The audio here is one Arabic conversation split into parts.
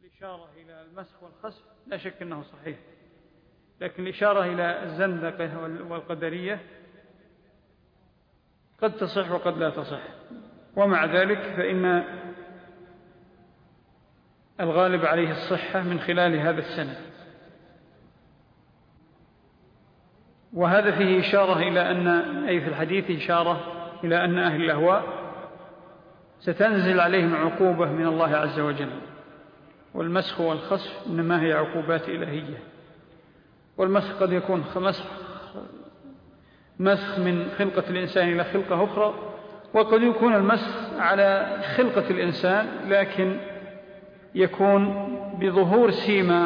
الإشارة إلى المسخ والخسف لا شك أنه صحيح، لكن الإشارة إلى الزندقة والقدرية قد تصح وقد لا تصح، ومع ذلك فإن الغالب عليه الصحة من خلال هذا السند. وهذا فيه إشارة إلى أن، أي في الحديث إشارة إلى أن أهل الأهواء ستنزل عليهم عقوبة من الله عز وجل، والمسخ والخسف إنما هي عقوبات إلهية. والمسخ قد يكون مسخ من خلقة الإنسان إلى خلقة أخرى، وقد يكون المسخ على خلقة الإنسان لكن يكون بظهور سيما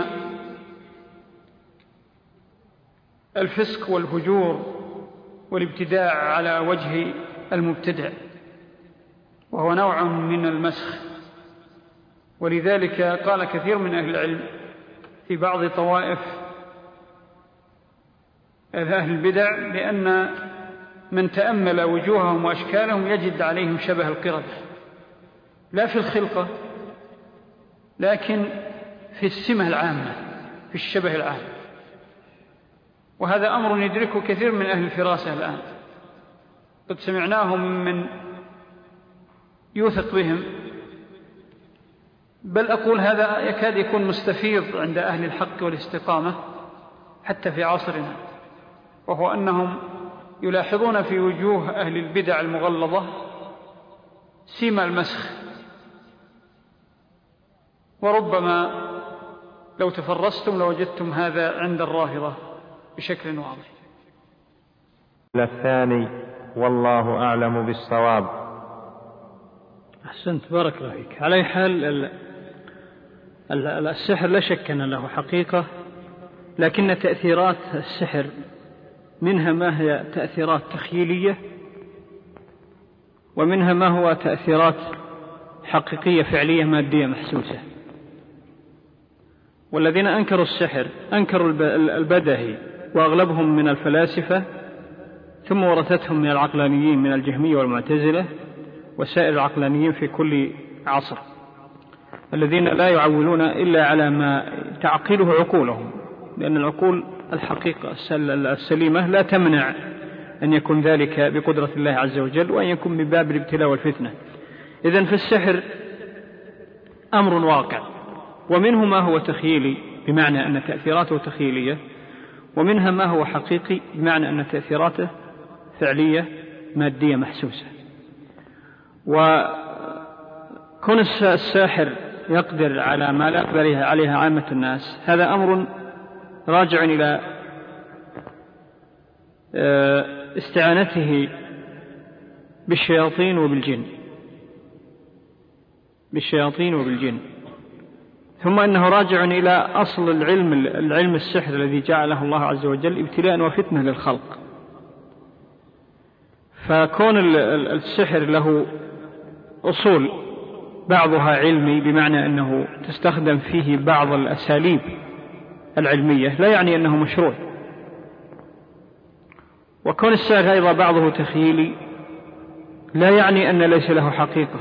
الفسق والفجور والابتداع على وجه المبتدع، وهو نوع من المسخ. ولذلك قال كثير من أهل العلم في بعض طوائف أهل البدع بأن من تأمل وجوههم وأشكالهم يجد عليهم شبه القردة، لا في الخلقة لكن في السمة العامة، في الشبه العام. وهذا أمر يدركه كثير من أهل الفراسة الآن، قد سمعناهم من يوثق بهم، بل أقول هذا يكاد يكون مستفيض عند أهل الحق والاستقامة حتى في عصرنا، وهو أنهم يلاحظون في وجوه أهل البدع المغلظة سيما المسخ، وربما لو تفرستم لوجدتم هذا عند الرافضة بشكل واضح. الثاني والله أعلم بالصواب. أحسنت، بارك الله فيك. على أي حال السحر لا شك أن له حقيقة، لكن تأثيرات السحر منها ما هي تأثيرات تخيلية، ومنها ما هو تأثيرات حقيقية فعلية مادية محسوسة. والذين أنكروا السحر أنكروا البدهي، وأغلبهم من الفلاسفة، ثم ورثتهم من العقلانيين من الجهمية والمعتزلة وسائر العقلانيين في كل عصر، الذين لا يعولون إلا على ما تعقله عقولهم، لأن العقول الحقيقة السليمة لا تمنع أن يكون ذلك بقدرة الله عز وجل، وأن يكون من باب الابتلاء والفتنة. إذن في السحر أمر واقع، ومنه ما هو تخيلي بمعنى أن تأثيراته تخيلية، ومنها ما هو حقيقي بمعنى أن تأثيراته فعلية مادية محسوسة. وكون الساحر يقدر على ما لا يقدر عليها عامة الناس هذا أمر راجع إلى استعانته بالشياطين وبالجن، ثم أنه راجع إلى أصل العلم السحر الذي جعله الله عز وجل ابتلاء وفتنة للخلق. فكون السحر له أصول بعضها علمي بمعنى أنه تستخدم فيه بعض الأساليب العلمية لا يعني أنه مشروع، وكون السحر أيضا بعضه تخيلي لا يعني أن ليس له حقيقة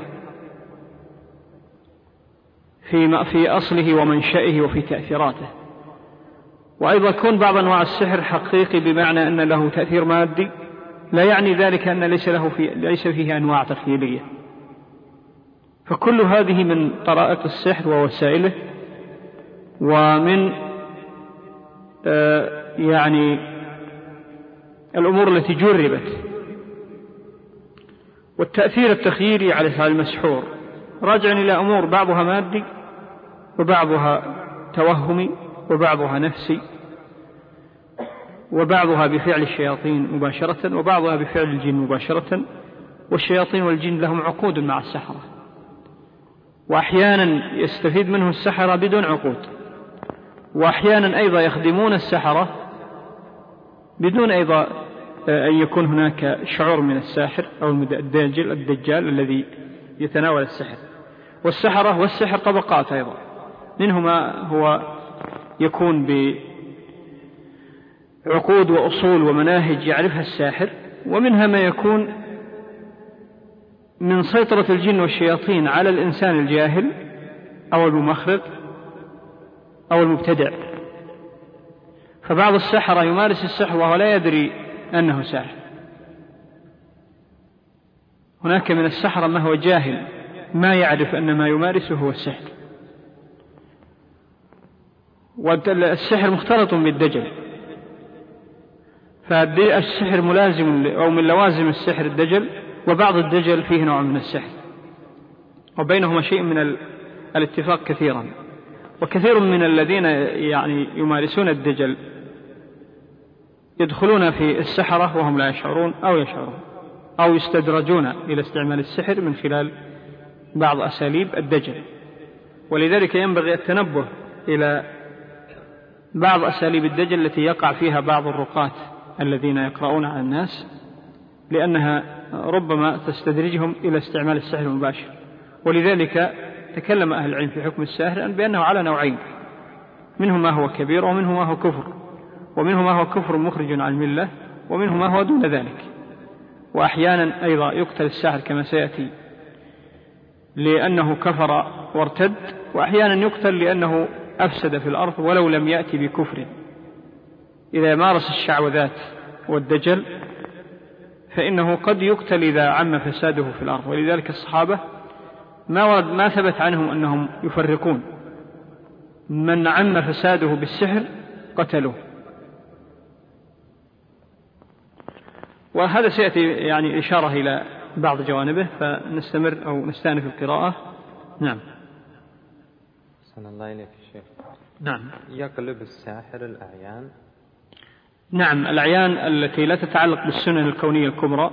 في أصله ومنشئه وفي تأثيراته. وأيضا كون بعض أنواع السحر حقيقي بمعنى أن له تأثير مادي لا يعني ذلك أن ليس فيه أنواع تخيلية. فكل هذه من طرائق السحر ووسائله، ومن يعني الأمور التي جربت. والتأثير التخيلي على المسحور راجع إلى أمور بعضها مادي وبعضها توهمي وبعضها نفسي، وبعضها بفعل الشياطين مباشرة وبعضها بفعل الجن مباشرة. والشياطين والجن لهم عقود مع السحرة، وأحيانا يستفيد منه السحرة بدون عقود، وأحيانا أيضا يخدمون السحرة بدون أيضا أن يكون هناك شعور من الساحر أو الدجال الذي يتناول السحر. والسحرة والسحر طبقات أيضا، منه ما هو يكون بعقود وأصول ومناهج يعرفها الساحر، ومنها ما يكون من سيطرة الجن والشياطين على الإنسان الجاهل أو الممخرق أو المبتدع. فبعض السحرة يمارس السحر وهو لا يدري أنه ساحر. هناك من السحرة ما هو جاهل ما يعرف أن ما يمارسه هو السحر. والسحر مختلط بالدجل، فالسحر ملازم أو من لوازم السحر الدجل، وبعض الدجل فيه نوع من السحر، وبينهما شيء من الاتفاق كثيرا. وكثير من الذين يعني يمارسون الدجل يدخلون في السحرة وهم لا يشعرون أو يستدرجون إلى استعمال السحر من خلال بعض أساليب الدجل. ولذلك ينبغي التنبه إلى بعض أساليب الدجل التي يقع فيها بعض الرقاة الذين يقرؤون على الناس، لأنها ربما تستدرجهم إلى استعمال السحر المباشر. ولذلك تكلم أهل العلم في حكم الساحر بأنه على نوعين، منه ما هو كبير ومنه ما هو كفر، ومنه ما هو كفر مخرج عن الملة، ومنه ما هو دون ذلك. وأحيانا أيضا يقتل الساحر كما سيأتي لأنه كفر وارتد، وأحيانا يقتل لأنه أفسد في الأرض ولو لم يأتي بكفر. إذا مارس الشعوذات والدجل فإنه قد يقتل إذا عم فساده في الأرض. ولذلك الصحابة ما ثبت عنهم أنهم يفرقون، من عم فساده بالسحر قتلوه. وهذا سيأتي يعني إشارة إلى بعض جوانبه، فنستمر أو نستأنف القراءة. نعم. صلى الله عليه الشيخ. نعم. يقلب الساحر الأعيان. نعم، الأعيان التي لا تتعلق بالسنن الكونية الكبرى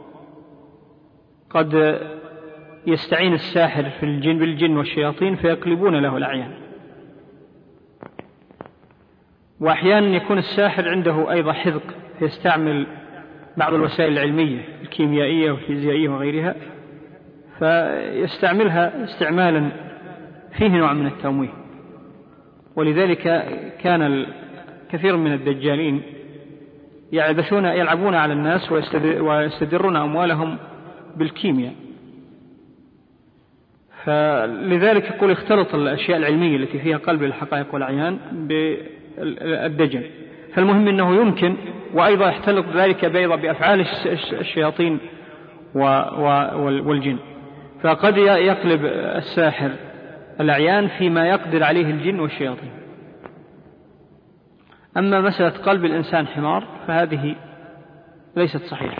قد يستعين الساحر في بالجن والشياطين فيقلبون له الأعيان. وأحيانا يكون الساحر عنده أيضا حذق، فيستعمل بعض الوسائل العلمية الكيميائية والفيزيائية وغيرها، فيستعملها استعمالا فيه نوع من التمويه. ولذلك كان كثير من الدجالين يلعبون على الناس ويستدرون أموالهم بالكيمياء. فلذلك يقول اختلط الأشياء العلمية التي فيها قلب الحقائق والأعيان بالدجل. فالمهم أنه يمكن، وأيضا يختلط ذلك بأفعال الشياطين والجن. فقد يقلب الساحر الأعيان فيما يقدر عليه الجن والشياطين. أما مسألة قلب الإنسان حمار فهذه ليست صحيحة،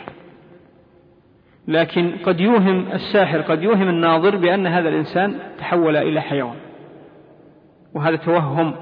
لكن قد يوهم الساحر قد يوهم الناظر بأن هذا الإنسان تحول إلى حيوان، وهذا توهم.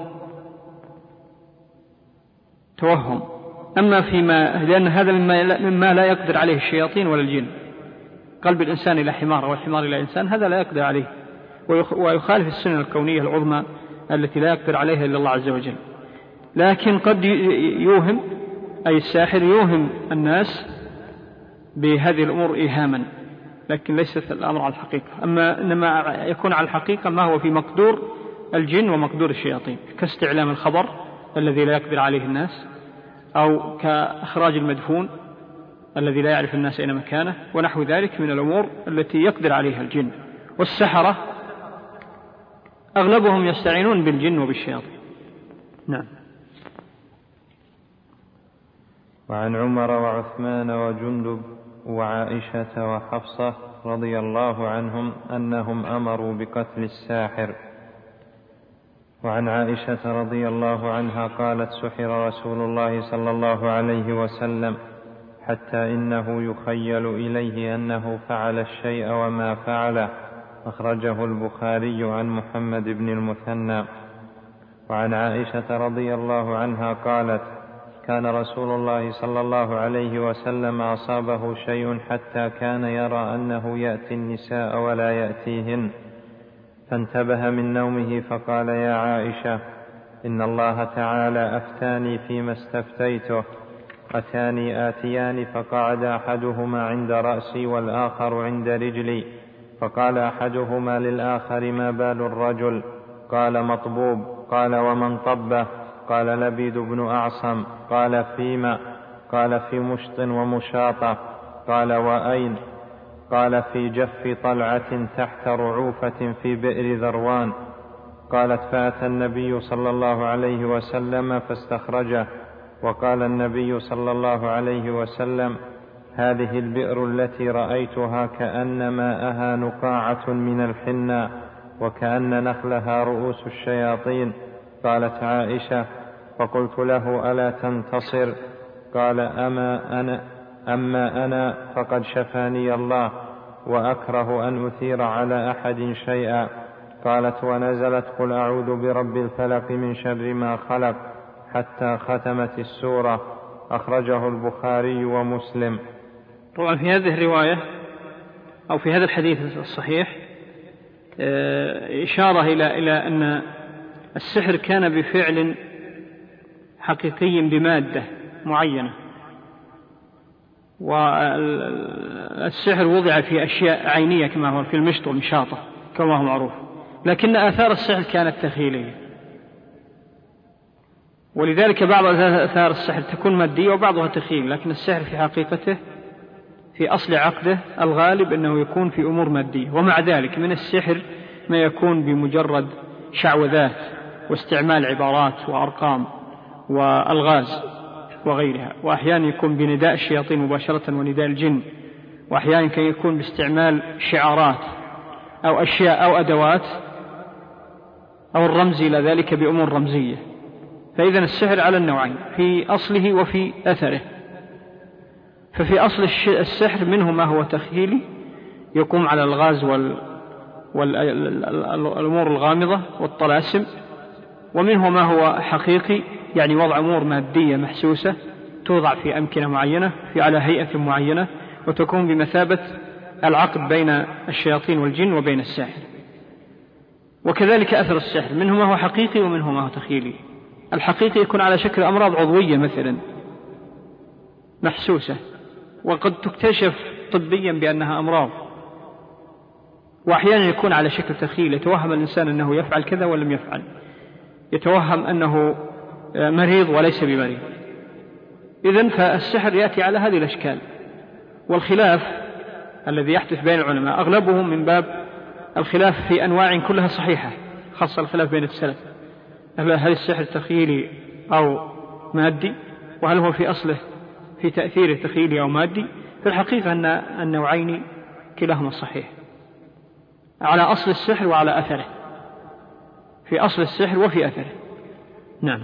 أما لأن هذا مما لا يقدر عليه الشياطين ولا الجن. قلب الإنسان إلى حمار والحمار إلى إنسان هذا لا يقدر عليه، ويخالف السنن الكونية العظمى التي لا يقدر عليها إلا الله عز وجل. لكن قد يوهم، أي الساحر يوهم الناس بهذه الأمور إيهاما، لكن ليست الأمر على الحقيقة. إنما يكون على الحقيقة ما هو في مقدور الجن ومقدور الشياطين، كاستعلام الخبر الذي لا يقدر عليه الناس، أو كإخراج المدفون الذي لا يعرف الناس أين مكانه، ونحو ذلك من الأمور التي يقدر عليها الجن. والسحرة أغلبهم يستعينون بالجن وبالشياطين. نعم. وعن عمر وعثمان وجندب وعائشة وحفصة رضي الله عنهم أنهم أمروا بقتل الساحر. وعن عائشة رضي الله عنها قالت: سحر رسول الله صلى الله عليه وسلم حتى إنه يخيل إليه أنه فعل الشيء وما فعله. أخرجه البخاري عن محمد بن المثنى. وعن عائشة رضي الله عنها قالت: كان رسول الله صلى الله عليه وسلم أصابه شيء حتى كان يرى أنه يأتي النساء ولا يأتيهن، فانتبه من نومه فقال: يا عائشة، إن الله تعالى أفتاني فيما استفتيته. أتاني آتيان فقعد أحدهما عند رأسي والآخر عند رجلي، فقال أحدهما للآخر: ما بال الرجل؟ قال: مطبوب. قال: ومن طبه؟ قال: لبيد بن أعصم. قال: فيما؟ قال: في مشط ومشاطة. قال: وأين؟ قال: في جف طلعة تحت رعوفة في بئر ذروان. قالت فأتى النبي صلى الله عليه وسلم فاستخرجه، وقال النبي صلى الله عليه وسلم: هذه البئر التي رأيتها كأن ماءها نقاعة من الحناء، وكأن نخلها رؤوس الشياطين. قالت عائشة: فقلت له: ألا تنتصر؟ قال: أما أنا فقد شفاني الله، وأكره أن أثير على أحد شيئا. قالت: ونزلت: قل أعوذ برب الفلق من شر ما خلق، حتى ختمت السورة. أخرجه البخاري ومسلم. طبعا في هذه الرواية أو في هذا الحديث الصحيح إشارة إلى أن السحر كان بفعل حقيقي بمادة معينة، والسحر وضع في أشياء عينية كما هو في المشط والمشاطة كما هو معروف، لكن آثار السحر كانت تخيلية، ولذلك بعض آثار السحر تكون مادية وبعضها تخيل، لكن السحر في حقيقته في أصل عقده الغالب أنه يكون في أمور مادية. ومع ذلك من السحر ما يكون بمجرد شعوذات واستعمال عبارات وأرقام وألغاز وغيرها، وأحيانا يكون بنداء الشياطين مباشرة ونداء الجن، وأحيانا كان يكون باستعمال شعارات أو أشياء أو أدوات أو الرمز إلى ذلك بأمور رمزية. فإذا السحر على النوعين في أصله وفي أثره. ففي أصل السحر منه ما هو تخيلي يقوم على الغاز والأمور الغامضة والطلاسم، ومنه ما هو حقيقي يعني وضع أمور مادية محسوسة توضع في أمكنة معينة على هيئة معينة، وتكون بمثابة العقد بين الشياطين والجن وبين الساحر. وكذلك أثر السحر منه ما هو حقيقي ومنه ما هو تخيلي. الحقيقي يكون على شكل أمراض عضوية مثلا محسوسة، وقد تكتشف طبيا بأنها أمراض، وأحيانا يكون على شكل تخيل، يتوهم الإنسان أنه يفعل كذا ولم يفعل، يتوهم أنه مريض وليس بمريض. إذن فالسحر يأتي على هذه الأشكال. والخلاف الذي يحدث بين العلماء أغلبهم من باب الخلاف في أنواع كلها صحيحة، خاصة الخلاف بين السلف، هل السحر تخيلي أو مادي، وهل هو في أصله في تأثيره تخيلي أو مادي. في الحقيقة أن النوعين كلاهما صحيح على أصل السحر وعلى أثره، في أصل السحر وفي أثره. نعم.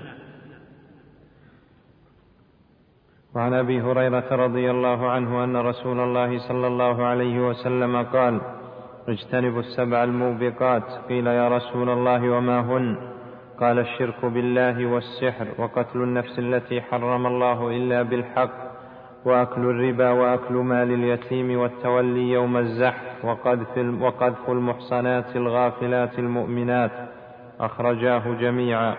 وعن أبي هريرة رضي الله عنه أن رسول الله صلى الله عليه وسلم قال: اجتنبوا السبع الموبقات. قيل: يا رسول الله وما هن؟ قال: الشرك بالله والسحر، وقتل النفس التي حرم الله إلا بالحق، وأكل الربا، وأكل مال اليتيم، والتولي يوم الزحف، وقذف المحصنات الغافلات المؤمنات. أخرجاه جميعا.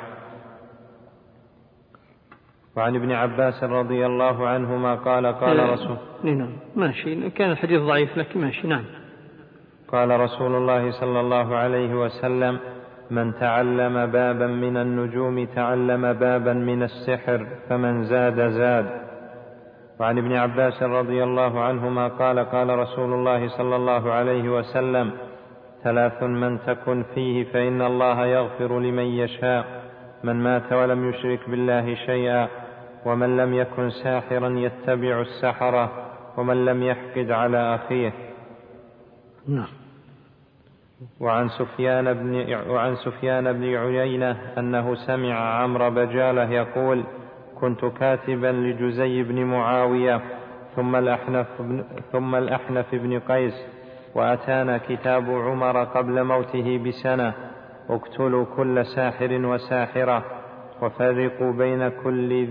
وعن ابن عباس رضي الله عنهما قال رسول نعم ماشي، كان الحديث ضعيف لكن ماشي. نعم. قال رسول الله صلى الله عليه وسلم: من تعلم بابا من النجوم تعلم بابا من السحر، فمن زاد زاد. وعن ابن عباس رضي الله عنهما قال رسول الله صلى الله عليه وسلم: 3 من تكن فيه فإن الله يغفر لمن يشاء: من مات ولم يشرك بالله شيئا، ومن لم يكن ساحرا يتبع السحرة، ومن لم يحقد على أخيه. وعن سفيان بن عيينة أنه سمع عمرو بجالة يقول: كنت كاتبا لجزي بن معاوية ثم الأحنف بن قيس، وأتانا كتاب عمر قبل موته بسنة: اقتلوا كل ساحر وساحرة، وفرقوا بين كل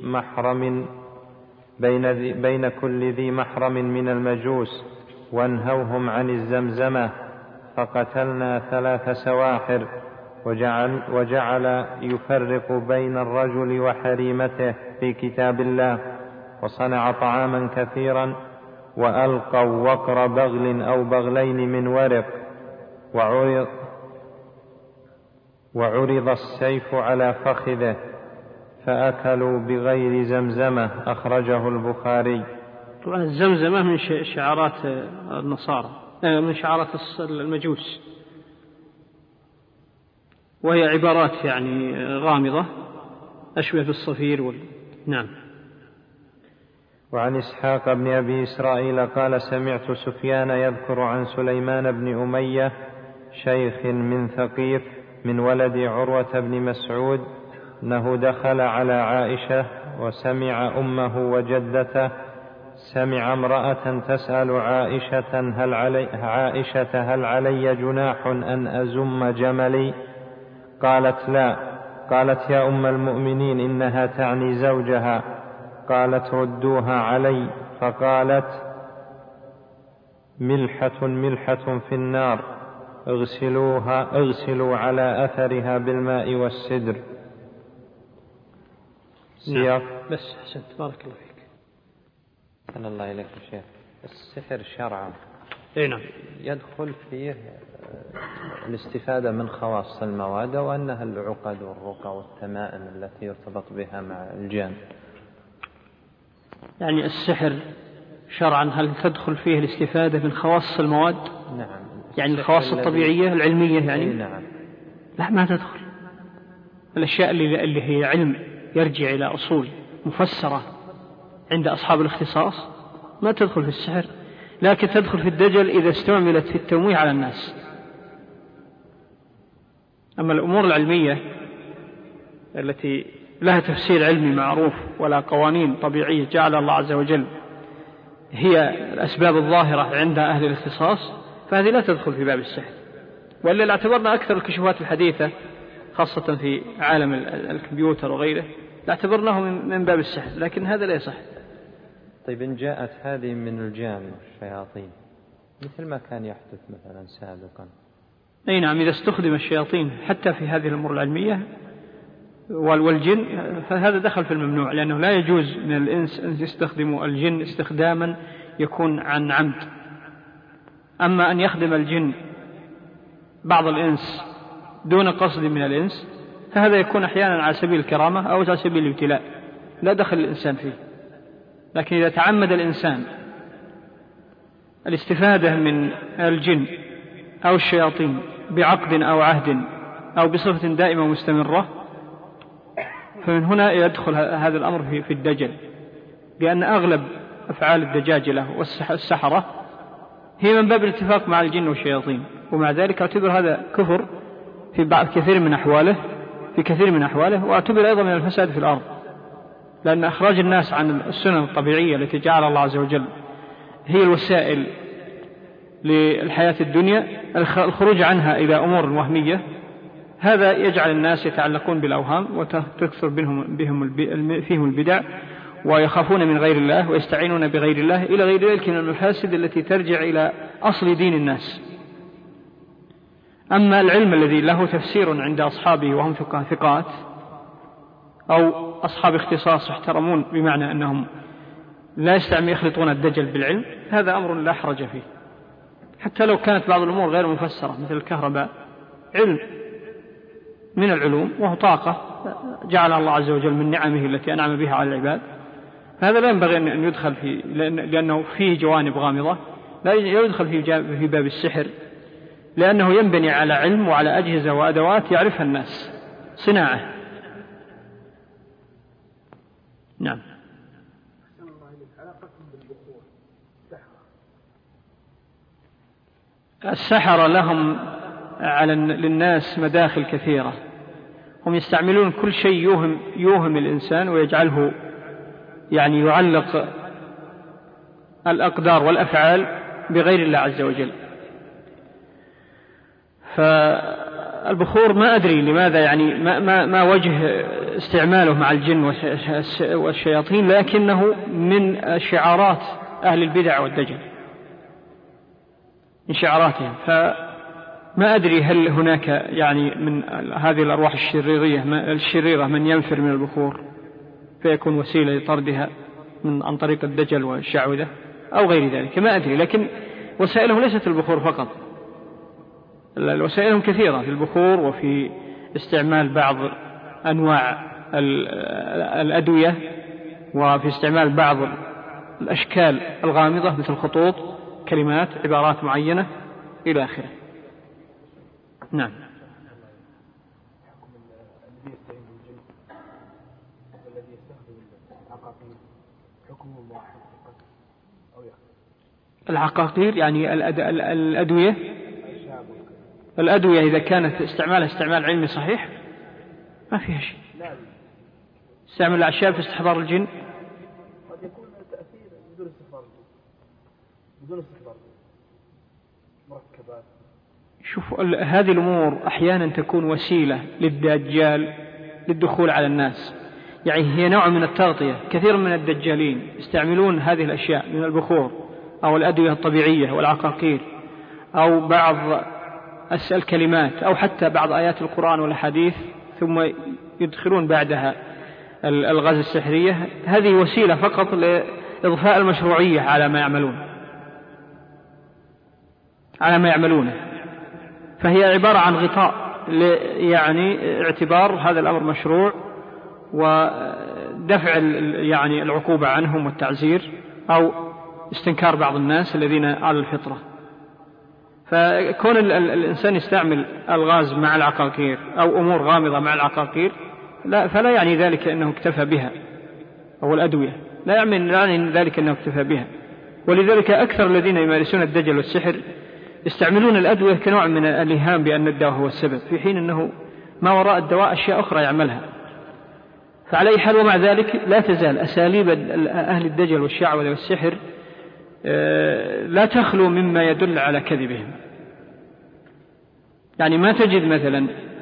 ذي محرم من المجوس، وانهوهم عن الزمزمة. فقتلنا 3 سواحر، وجعل يفرق بين الرجل وحريمته في كتاب الله، وصنع طعاما كثيرا، وألقوا وقر بغل أو بغلين من ورق، وعرض السيف على فخذه، فأكلوا بغير زمزمة. أخرجه البخاري. طبعا الزمزمة من شعارات النصارى، من شعارات المجوس، وهي عبارات يعني غامضة أشبه بالصفير نعم. وعن إسحاق بن أبي إسرائيل قال سمعت سفيان يذكر عن سليمان بن أمية شيخ من ثقيف من ولد عروة بن مسعود أنه دخل على عائشة وسمع أمه وجدته، سمع امرأة تسأل عائشة هل علي جناح أن أزم جملي؟ قالت لا. قالت يا أم المؤمنين إنها تعني زوجها. قالت ردوها علي. فقالت ملحة في النار اغسلوا على أثرها بالماء والسدر. نعم. بس حسنت بارك الله فيك. أحسن الله إليك شيخ. السحر شرعا نعم يدخل فيه الاستفادة من خواص المواد وأنها العقد والرقى والتمائم التي يرتبط بها مع الجان. يعني السحر شرعا هل تدخل فيه الاستفادة من خواص المواد؟ نعم. يعني الخواص الطبيعية العلمية يعني؟ نعم. لا ما تدخل. الأشياء اللي هي علم يرجع إلى أصول مفسرة عند أصحاب الاختصاص ما تدخل في السحر، لكن تدخل في الدجل إذا استعملت في التمويه على الناس. أما الأمور العلمية التي لها تفسير علمي معروف ولا قوانين طبيعية جعل الله عز وجل هي الأسباب الظاهرة عند أهل الاختصاص فهذه لا تدخل في باب السحر. وإلا اعتبرنا أكثر الكشوفات الحديثة خاصة في عالم الكمبيوتر وغيره اعتبرناه من باب السحر، لكن هذا لا يصح. طيب إن جاءت هذه من الجان والشياطين مثل ما كان يحدث مثلا سابقا؟ أي نعم، إذا استخدم الشياطين حتى في هذه الأمور العلمية والجن فهذا دخل في الممنوع، لأنه لا يجوز من الإنس أن يستخدموا الجن استخداما يكون عن عمد. أما أن يخدم الجن بعض الإنس دون قصد من الإنس فهذا يكون أحيانا على سبيل الكرامة أو على سبيل الابتلاء لا دخل الإنسان فيه. لكن إذا تعمد الإنسان الاستفادة من الجن أو الشياطين بعقد أو عهد أو بصفة دائمة مستمرة فمن هنا يدخل هذا الأمر في الدجل، لأن أغلب أفعال الدجاجلة والسحرة هي من باب الاتفاق مع الجن والشياطين، ومع ذلك اعتبر هذا كفر في كثير من أحواله واعتبر أيضا من الفساد في الأرض، لأن إخراج الناس عن السنن الطبيعية التي جعل الله عز وجل هي الوسائل للحياة الدنيا، الخروج عنها إلى أمور وهمية هذا يجعل الناس يتعلقون بالأوهام وتكثر فيهم البدع ويخافون من غير الله ويستعينون بغير الله إلى غير ذلك من المفاسد التي ترجع إلى أصل دين الناس. أما العلم الذي له تفسير عند أصحابه وهم ثقات أو أصحاب اختصاص يحترمون بمعنى أنهم لا يخلطون الدجل بالعلم، هذا أمر لا حرج فيه، حتى لو كانت بعض الأمور غير مفسرة مثل الكهرباء علم من العلوم وهو طاقة جعل الله عز وجل من نعمه التي أنعم بها على العباد، هذا لا ينبغي أن يدخل فيه لأنه فيه جوانب غامضة، لا يدخل في باب السحر لأنه ينبني على علم وعلى أجهزة وأدوات يعرفها الناس صناعة. نعم. السحرة لهم للناس مداخل كثيرة، هم يستعملون كل شيء يوهم الإنسان ويجعله يعني يعلق الأقدار والأفعال بغير الله عز وجل. فالبخور ما أدري لماذا يعني ما وجه استعماله مع الجن والشياطين، لكنه من شعارات أهل البدع والدجل، من شعاراتهم. فما أدري هل هناك يعني من هذه الأرواح الشريرة من ينفر من البخور فيكون وسيلة لطردها عن طريق الدجل والشعوذة أو غير ذلك، ما أدري. لكن وسائلهم ليست البخور فقط، وسائلهم كثيرة في البخور وفي استعمال بعض أنواع الأدوية وفي استعمال بعض الأشكال الغامضة مثل خطوط كلمات عبارات معينة إلى آخره. نعم. العقاقير يعني الأدوية إذا كانت استعمالها استعمال علمي صحيح ما فيها شيء. استعمال الأعشاب في استحضار الجن قد يكون التأثير بدون استحضار مركبات. شوف هذه الأمور أحيانا تكون وسيلة للدجال للدخول على الناس، يعني هي نوع من التغطية. كثير من الدجالين يستعملون هذه الأشياء من البخور أو الأدوية الطبيعية والعقاقير أو بعض الكلمات أو حتى بعض آيات القرآن والحديث، ثم يدخلون بعدها الغاز السحرية. هذه وسيلة فقط لإضفاء المشروعية على ما يعملونه، فهي عبارة عن غطاء يعني اعتبار هذا الأمر مشروع ودفع يعني العقوبة عنهم والتعزير أو استنكار بعض الناس الذين على الفطرة. فكون الإنسان يستعمل الغاز مع العقاقير أو أمور غامضة مع العقاقير فلا يعني ذلك أنه اكتفى بها، أو الأدوية لا يعني ذلك أنه اكتفى بها. ولذلك أكثر الذين يمارسون الدجل والسحر يستعملون الأدوية كنوع من الإيهام بأن الدواء هو السبب، في حين أنه ما وراء الدواء أشياء أخرى يعملها. فعلى أي حال ومع ذلك لا تزال أساليب أهل الدجل والشعوذة والسحر لا تخلو مما يدل على كذبهم. يعني ما تجد مثلا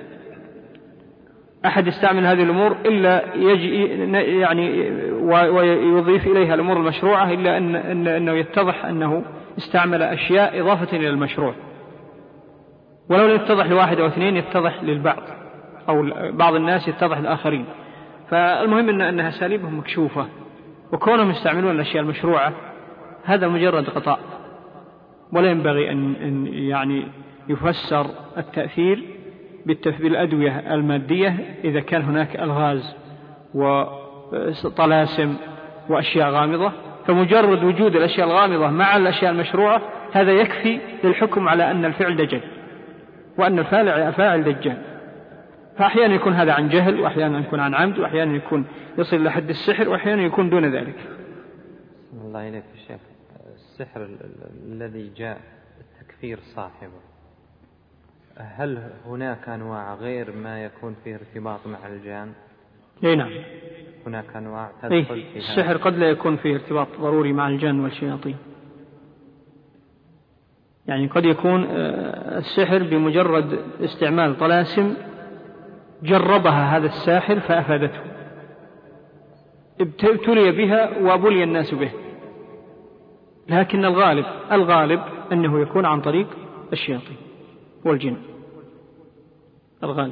أحد يستعمل هذه الأمور إلا يعني ويضيف إليها الأمور المشروعة إلا أنه يتضح أنه استعمل أشياء إضافة إلى المشروع، ولو لم يتضح لواحد أو اثنين يتضح للبعض أو بعض الناس يتضح للآخرين. فالمهم أنها أساليبهم مكشوفة، وكونهم يستعملون الأشياء المشروعة هذا مجرد غطاء، ولا ينبغي أن يعني يفسر التأثير بالأدوية المادية إذا كان هناك ألغاز وطلاسم وأشياء غامضة. فمجرد وجود الأشياء الغامضة مع الأشياء المشروعة هذا يكفي للحكم على أن الفعل دجل وأن الفاعل دجال. فأحيانا يكون هذا عن جهل، وأحيانا يكون عن عمد، وأحيانا يكون يصل لحد السحر، وأحيانا يكون دون ذلك. الله إليك الشيخ، السحر الذي جاء تكفير صاحبه، هل هناك أنواع غير ما يكون فيه ارتباط مع الجان؟ نعم، هناك أنواع تدخل فيها. السحر قد لا يكون فيه ارتباط ضروري مع الجن والشياطين، يعني قد يكون السحر بمجرد استعمال طلاسم جربها هذا الساحر فأفادته، ابتلي بها وابلي الناس به، لكن الغالب أنه يكون عن طريق الشياطين والجن الغالب.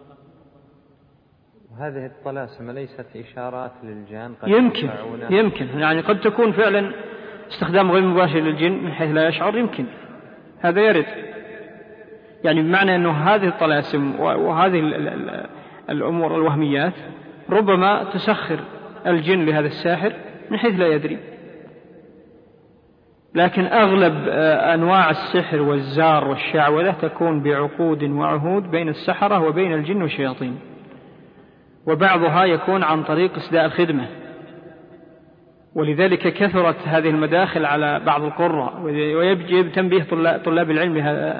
وهذه الطلاسم ليست إشارات للجان؟ يمكن يعني قد تكون فعلا استخدام غير مباشر للجن من حيث لا يشعر، يمكن هذا يرد، يعني بمعنى أنه هذه الطلاسم وهذه الأمور الوهميات ربما تسخر الجن لهذا الساحر من حيث لا يدري. لكن أغلب أنواع السحر والزار والشعوذة تكون بعقود وعهود بين السحرة وبين الجن والشياطين، وبعضها يكون عن طريق إسداء الخدمة. ولذلك كثرت هذه المداخل على بعض القراء، ويجب تنبيه طلاب العلم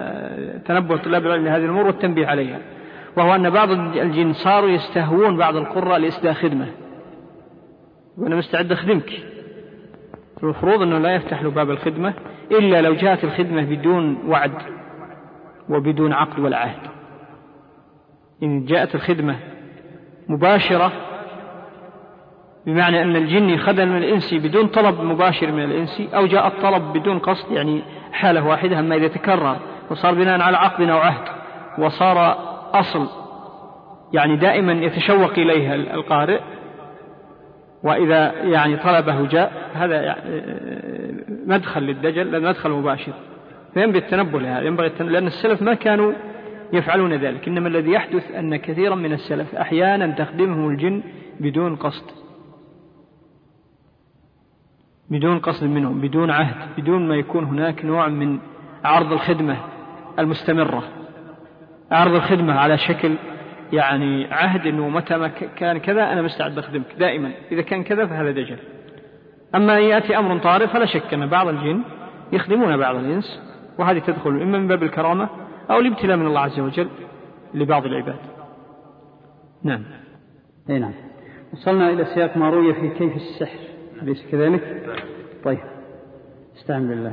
لهذه الأمور والتنبيه عليها، وهو أن بعض الجن صاروا يستهوون بعض القراء لإسداء خدمة، وأنا مستعد أخدمك. المفروض أنه لا يفتح له باب الخدمة إلا لو جاءت الخدمة بدون وعد وبدون عقد ولا عهد. إن جاءت الخدمة مباشرة بمعنى أن الجن خدم الإنسي بدون طلب مباشر من الإنسي، أو جاء الطلب بدون قصد، يعني حالة واحدة، أما إذا تكرر وصار بناء على عقد أو عهد وصار أصل يعني دائما يتشوق إليها القارئ، وإذا يعني طلبه جاء، هذا مدخل للدجل، مدخل مباشر. فينبغي التنبه لهذا، لأن السلف ما كانوا يفعلون ذلك، إنما الذي يحدث أن كثيرا من السلف أحيانا تخدمهم الجن بدون قصد منهم، بدون عهد، بدون ما يكون هناك نوع من عرض الخدمة المستمرة، عرض الخدمة على شكل يعني عهد، إنه متى ما كان كذا أنا مستعد أخدمك دائما، إذا كان كذا فهذا دجل. أما أن يأتي أمر طارئ فلا شك أن بعض الجن يخدمون بعض الإنس، وهذه تدخل إما من باب الكرامة أو الابتلاء من الله عز وجل لبعض العباد. نعم. أي نعم. وصلنا إلى سياق ما روي في كيف السحر، أليس كذلك؟ طيب، استعن بالله.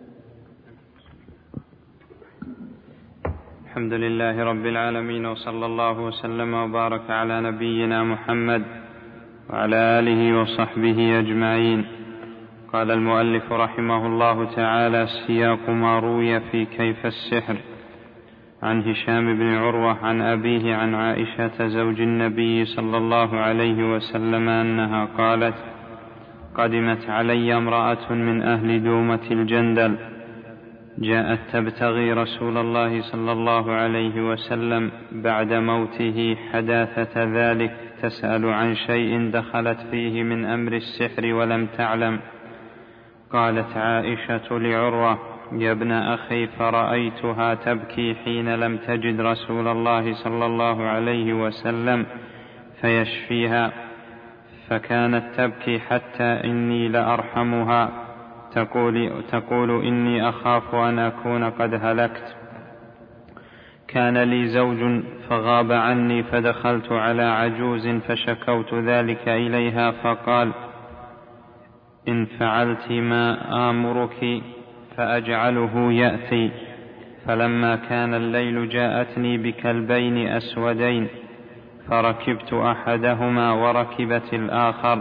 الحمد لله رب العالمين، وصلى الله وسلم وبارك على نبينا محمد وعلى آله وصحبه أجمعين. قال المؤلف رحمه الله تعالى: سياق ما روي في كيف السحر. عن هشام بن عروة عن أبيه عن عائشة زوج النبي صلى الله عليه وسلم أنها قالت: قدمت علي امرأة من أهل دومة الجندل، جاءت تبتغي رسول الله صلى الله عليه وسلم بعد موته حداثة ذلك، تسأل عن شيء دخلت فيه من أمر السحر ولم تعلم. قالت عائشة لعروة: يا ابن أخي، فرأيتها تبكي حين لم تجد رسول الله صلى الله عليه وسلم فيشفيها، فكانت تبكي حتى إني لأرحمها، تقول إني أخاف أن أكون قد هلكت. كان لي زوج فغاب عني، فدخلت على عجوز فشكوت ذلك إليها، فقال: إن فعلت ما آمرك فأجعله يأتي. فلما كان الليل جاءتني بكلبين أسودين، فركبت أحدهما وركبت الآخر،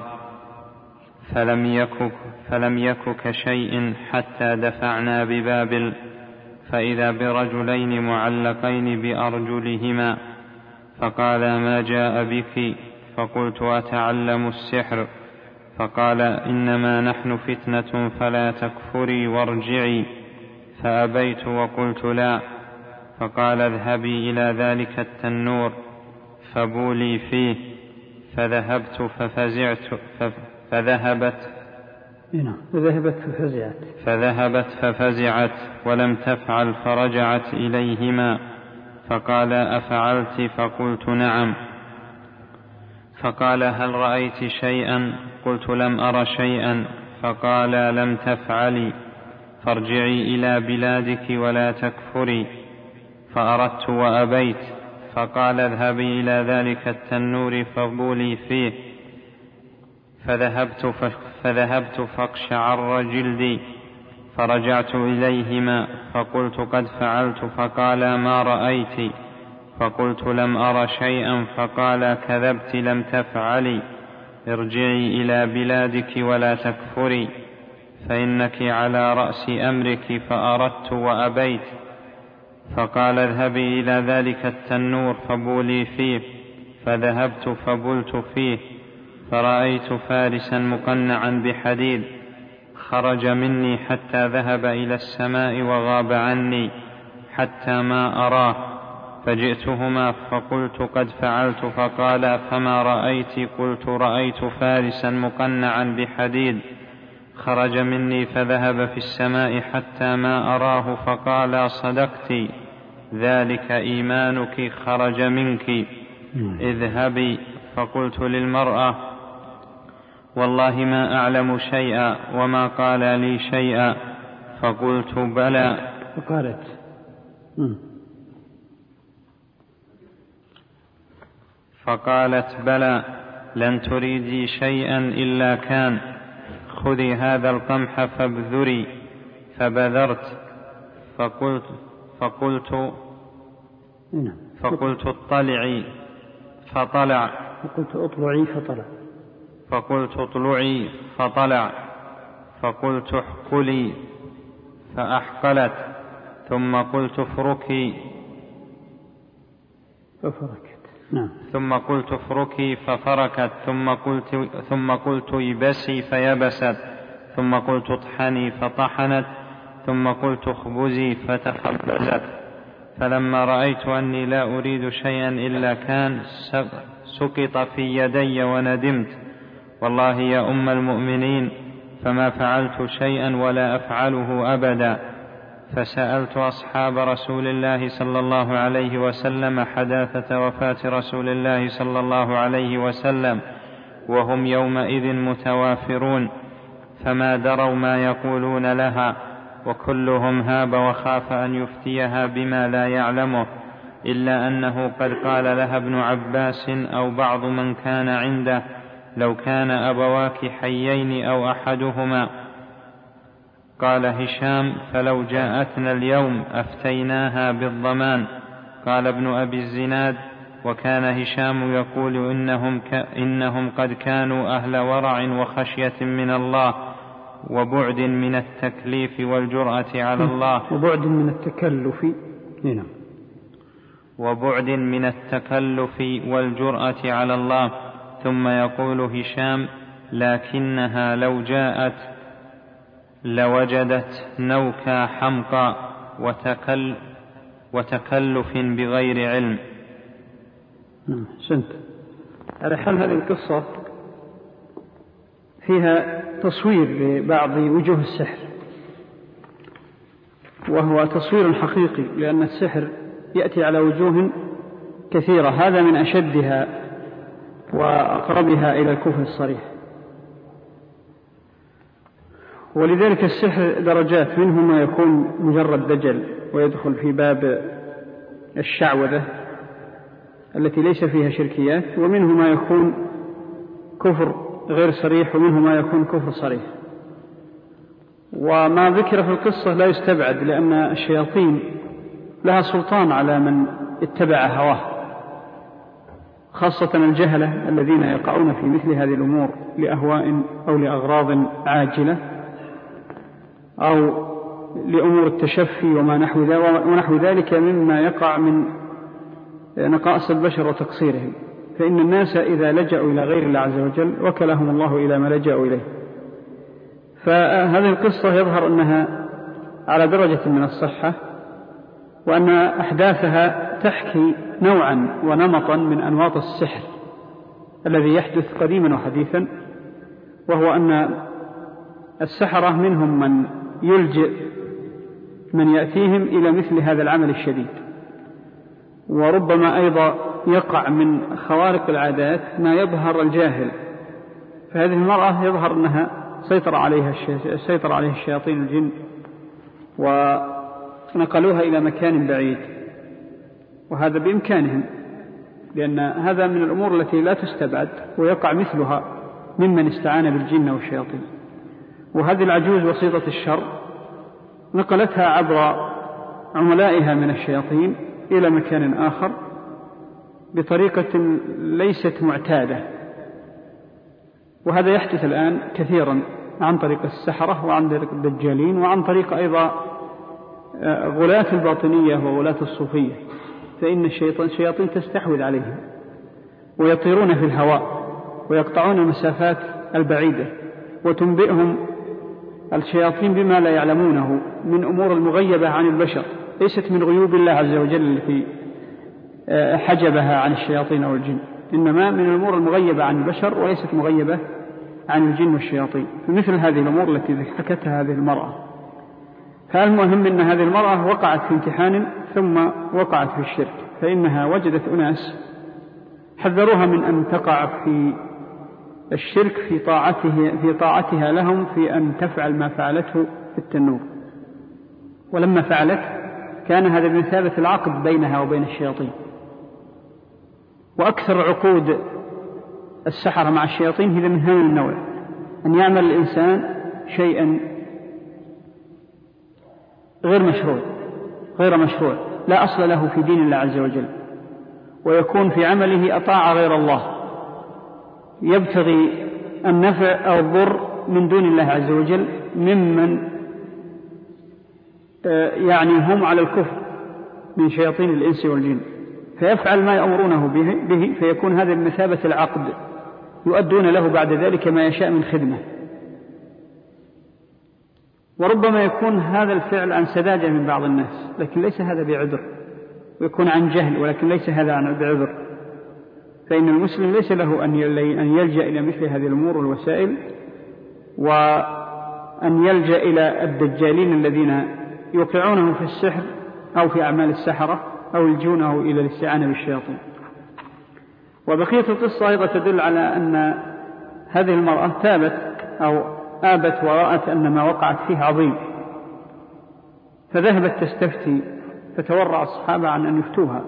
فلم يك كشيء حتى دفعنا ببابل، فإذا برجلين معلقين بأرجلهما، فقال: ما جاء بك؟ فقلت: أتعلم السحر. فقال: إنما نحن فتنة فلا تكفري وارجعي. فأبيت وقلت: لا. فقال: اذهبي إلى ذلك التنور فبولي فيه. فذهبت ففزعت ولم تفعل، فرجعت إليهما، فقال: أفعلت؟ فقلت: نعم. فقال: هل رأيت شيئا؟ قلت: لم أر شيئا. فقال: لم تفعلي، فارجعي إلى بلادك ولا تكفري. فأردت وأبيت. فقال: اذهبي إلى ذلك التنور فبولي فيه. فذهبت فاقشعر جلدي، فرجعت إليهما فقلت: قد فعلت. فقال: ما رأيت؟ فقلت: لم أر شيئا. فقال: كذبت، لم تفعلي، ارجعي إلى بلادك ولا تكفري، فإنك على رأس أمرك. فأردت وأبيت. فقال: اذهبي إلى ذلك التنور فبولي فيه. فذهبت فبلت فيه، فرأيت فارسا مقنعا بحديد، خرج مني حتى ذهب إلى السماء وغاب عني حتى ما أراه. فجئتهما فقلت: قد فعلت. فقال: فما رأيت؟ قلت: رأيت فارسا مقنعا بحديد، خرج مني فذهب في السماء حتى ما أراه. فقال: صدقت، ذلك إيمانك، خرج منك، اذهبي. فقلت للمرأة: والله ما أعلم شيئا وما قال لي شيئا. فقلت: بلى. فقالت: بلى، لن تريدي شيئا إلا كان، خذي هذا القمح فابذري. فبذرت. فقلت اطلعي، فطلع. فقلت اطلعي، فطلع. فقلت احقلي، فأحقلت. ثم قلت افركي، ثم قلت افركي، ففركت. ثم قلت يبسي، فيبست. ثم قلت اطحني، فطحنت. ثم قلت اخبزي، فتخبزت. فلما رأيت أني لا أريد شيئا إلا كان، سقط في يدي وندمت. والله يا أم المؤمنين فما فعلت شيئا ولا أفعله أبدا. فسألت أصحاب رسول الله صلى الله عليه وسلم حداثة وفاة رسول الله صلى الله عليه وسلم، وهم يومئذ متوافرون، فما دروا ما يقولون لها، وكلهم هاب وخاف أن يفتيها بما لا يعلمه، إلا أنه قد قال لها ابن عباس أو بعض من كان عنده: لو كان أبواك حيين أو أحدهما. قال هشام: فلو جاءتنا اليوم أفتيناها بالضمان. قال ابن أبي الزناد: وكان هشام يقول إنهم قد كانوا أهل ورع وخشية من الله، وبعد من التكليف والجرأة على الله، وبعد من التكلف. نعم. وبعد من التكلف والجرأة على الله. ثم يقول هشام: لكنها لو جاءت لوجدت نوكا حمقى وتكلف بغير علم. سنت. على حال هذه القصة فيها تصوير لبعض وجوه السحر، وهو تصوير حقيقي، لأن السحر يأتي على وجوه كثيرة، هذا من أشدها وأقربها إلى الكفر الصريح. ولذلك السحر درجات، منه ما يكون مجرد دجل ويدخل في باب الشعوذة التي ليس فيها شركيات، ومنه ما يكون كفر غير صريح، ومنه ما يكون كفر صريح. وما ذكر في القصة لا يستبعد، لأن الشياطين لها سلطان على من اتبع هواه، خاصة الجهلة الذين يقعون في مثل هذه الأمور لأهواء أو لأغراض عاجلة أو لأمور التشفي وما نحو ذلك مما يقع من نقائص البشر وتقصيرهم. فإن الناس إذا لجأوا إلى غير الله عز وجل وكلهم الله إلى ما لجأوا إليه. فهذه القصة يظهر أنها على درجة من الصحة، وأن أحداثها تحكي نوعا ونمطا من أنواط السحر الذي يحدث قديما وحديثا، وهو أن السحرة منهم من يلجئ من يأتيهم إلى مثل هذا العمل الشديد، وربما أيضا يقع من خوارق العادات ما يظهر الجاهل. فهذه المرأة يظهر أنها سيطر عليها الشياطين الجن ونقلوها إلى مكان بعيد، وهذا بإمكانهم، لأن هذا من الأمور التي لا تستبعد، ويقع مثلها ممن استعان بالجن والشياطين. وهذه العجوز وسيطة الشر نقلتها عبر عملائها من الشياطين إلى مكان آخر بطريقة ليست معتادة، وهذا يحدث الآن كثيرا عن طريق السحرة وعن طريق الدجالين وعن طريق أيضا غلاة الباطنية وغلاة الصوفية. فإن الشياطين تستحوذ عليهم ويطيرون في الهواء ويقطعون المسافات البعيدة، وتنبئهم الشياطين بما لا يعلمونه من أمور المغيبة عن البشر، ليست من غيوب الله عز وجل التي حجبها عن الشياطين أو الجن، إنما من الأمور المغيبة عن البشر وليست مغيبة عن الجن والشياطين، مثل هذه الأمور التي حكتها هذه المرأة. فالمهم أن هذه المرأة وقعت في امتحان ثم وقعت في الشرك، فإنها وجدت أناس حذروها من أن تقع في الشرك في طاعتها لهم، في أن تفعل ما فعلته في التنور. ولما فعلت كان هذا بمثابة العقد بينها وبين الشياطين. وأكثر عقود السحرة مع الشياطين هي من هذا النوع، أن يعمل الإنسان شيئا غير مشروع لا أصل له في دين الله عز وجل، ويكون في عمله أطاع غير الله، يبتغي النفع أو الضر من دون الله عز وجل ممن يعني هم على الكفر من شياطين الإنس والجن، فيفعل ما يأمرونه به، فيكون هذا بمثابة العقد، يؤدون له بعد ذلك ما يشاء من خدمة. وربما يكون هذا الفعل عن سذاجة من بعض الناس، لكن ليس هذا بعذر، ويكون عن جهل، ولكن ليس هذا بعذر. فإن المسلم ليس له أن يلجأ إلى مثل هذه الأمور والوسائل، وأن يلجأ إلى الدجالين الذين يوقعونه في السحر أو في أعمال السحرة، أو يلجونه إلى الاستعانة بالشياطين. وبقية القصة أيضا تدل على أن هذه المرأة تابت أو آبت ورأت أن ما وقعت فيه عظيم، فذهبت تستفتي، فتورع الصحابة عن أن يفتوها،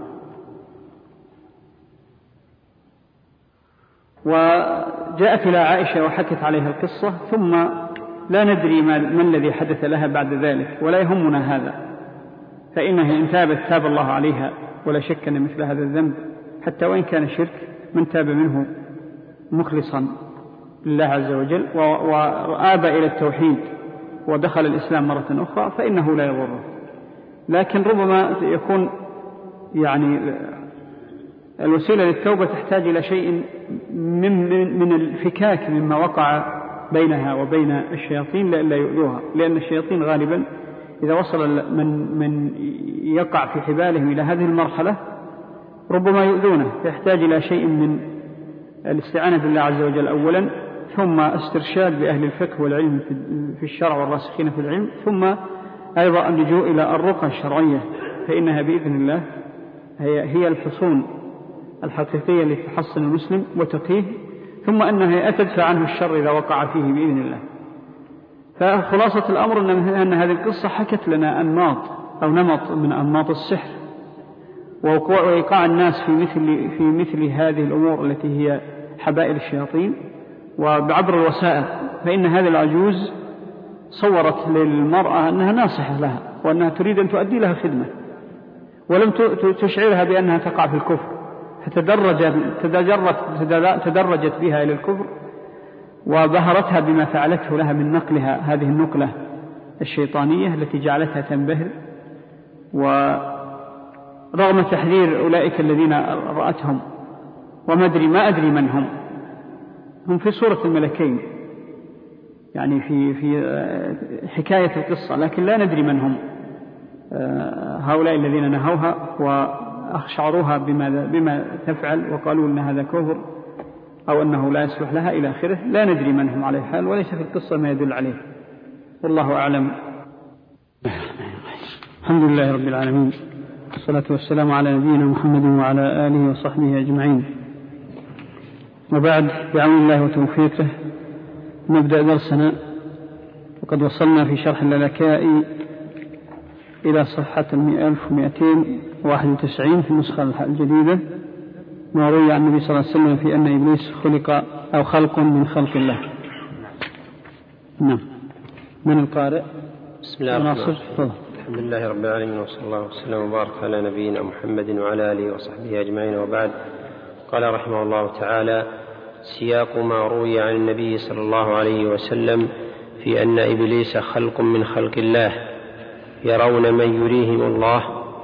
وجاءت إلى عائشة وحكت عليها القصة، ثم لا ندري ما الذي حدث لها بعد ذلك، ولا يهمنا هذا، فإنها إن تابت تاب الله عليها، ولا شك أن مثل هذا الذنب حتى وإن كان شرك من تاب منه مخلصا لله عز وجل وآب إلى التوحيد ودخل الإسلام مرة أخرى فإنه لا يضره. لكن ربما يكون يعني الوسيلة للتوبة تحتاج إلى شيء من الفكاك مما وقع بينها وبين الشياطين لئلا يؤذوها، لأن الشياطين غالبا إذا وصل من يقع في حبالهم إلى هذه المرحلة ربما يؤذونه، يحتاج إلى شيء من الاستعانة بالله عز وجل أولا، ثم استرشاد بأهل الفقه والعلم في الشرع والراسخين في العلم، ثم أيضا اللجوء إلى الرقى الشرعية، فإنها بإذن الله هي الحصون الحقيقية التي تحصن المسلم وتقيه، ثم أنها تدفع عنه الشر إذا وقع فيه بإذن الله. فخلاصة الأمر أن هذه القصة حكت لنا أنماط أو نمط من أنماط السحر وإيقاع الناس في مثل هذه الأمور التي هي حبائل الشياطين وبعبر الوسائل. فإن هذه العجوز صورت للمرأة أنها ناصحة لها وأنها تريد أن تؤدي لها خدمة، ولم تشعرها بأنها تقع في الكفر، فتدرجت بها إلى الكفر وبهرتها بما فعلته لها من نقلها هذه النقلة الشيطانية التي جعلتها تنبهر. ورغم تحذير أولئك الذين رأتهم ما أدري من هم في صورة الملكين يعني في حكاية القصة، لكن لا ندري من هم هؤلاء الذين نهوها وأشعروها بما تفعل وقالوا إن هذا كفر أو أنه لا يصلح لها إلى آخره. لا ندري من هم عليه حال، وليس في القصة ما يدل عليه، والله أعلم. الحمد لله رب العالمين، والصلاة والسلام على نبينا محمد وعلى آله وصحبه أجمعين، وبعد، بعون الله وتوفيقه نبدأ درسنا. وقد وصلنا في شرح اللالكائي إلى صفحة 1291 في النسخة الجديدة، ما روي عن النبي صلى الله عليه وسلم في أن إبليس خلق من خلق الله. نعم. من القارئ؟ بسم الله الرحمن الرحيم. الحمد لله رب العالمين، وصلى الله وسلم وبارك على نبينا محمد وعلى آله وصحبه أجمعين، وبعد. قال رحمه الله تعالى: سياق ما روي عن النبي صلى الله عليه وسلم في أن إبليس خلق من خلق الله، يرون من يريهم الله،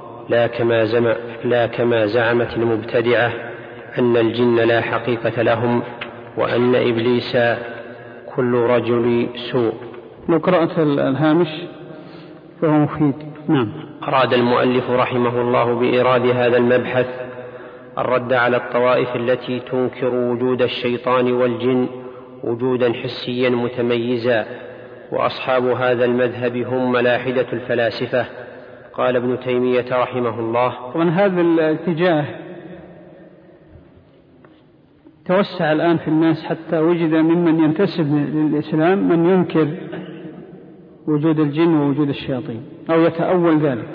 لا كما زعمت المبتدعة أن الجن لا حقيقة لهم، وأن إبليس كل رجل سوء. لو قرأت الهامش فهو مفيد. نعم. أراد المؤلف رحمه الله بإيراد هذا المبحث الرد على الطوائف التي تنكر وجود الشيطان والجن وجودا حسيا متميزا، وأصحاب هذا المذهب هم ملاحدة الفلاسفة. قال ابن تيمية رحمه الله: طبعا هذا الاتجاه توسع الآن في الناس حتى وجد ممن ينتسب للإسلام من ينكر وجود الجن ووجود الشياطين أو يتأول ذلك.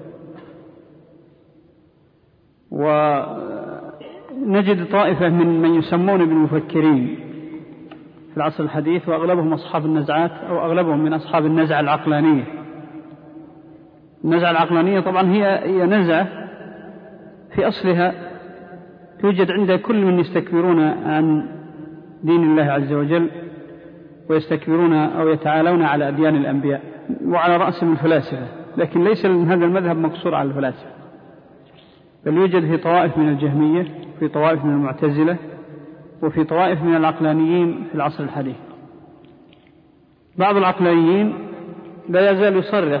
ونجد طائفة من يسمون بالمفكرين في العصر الحديث، وأغلبهم أصحاب النزعات أو أغلبهم من أصحاب النزعة العقلانية. النزعة العقلانية طبعا هي نزعة في أصلها توجد عند كل من يستكبرون عن دين الله عز وجل ويستكبرون أو يتعالون على أديان الأنبياء، وعلى رأسهم الفلاسفة. لكن ليس هذا المذهب مقصور على الفلاسفة، بل يوجد في طوائف من الجهمية، في طوائف من المعتزلة، وفي طوائف من العقلانيين في العصر الحديث. بعض العقلانيين لا يزال يصرح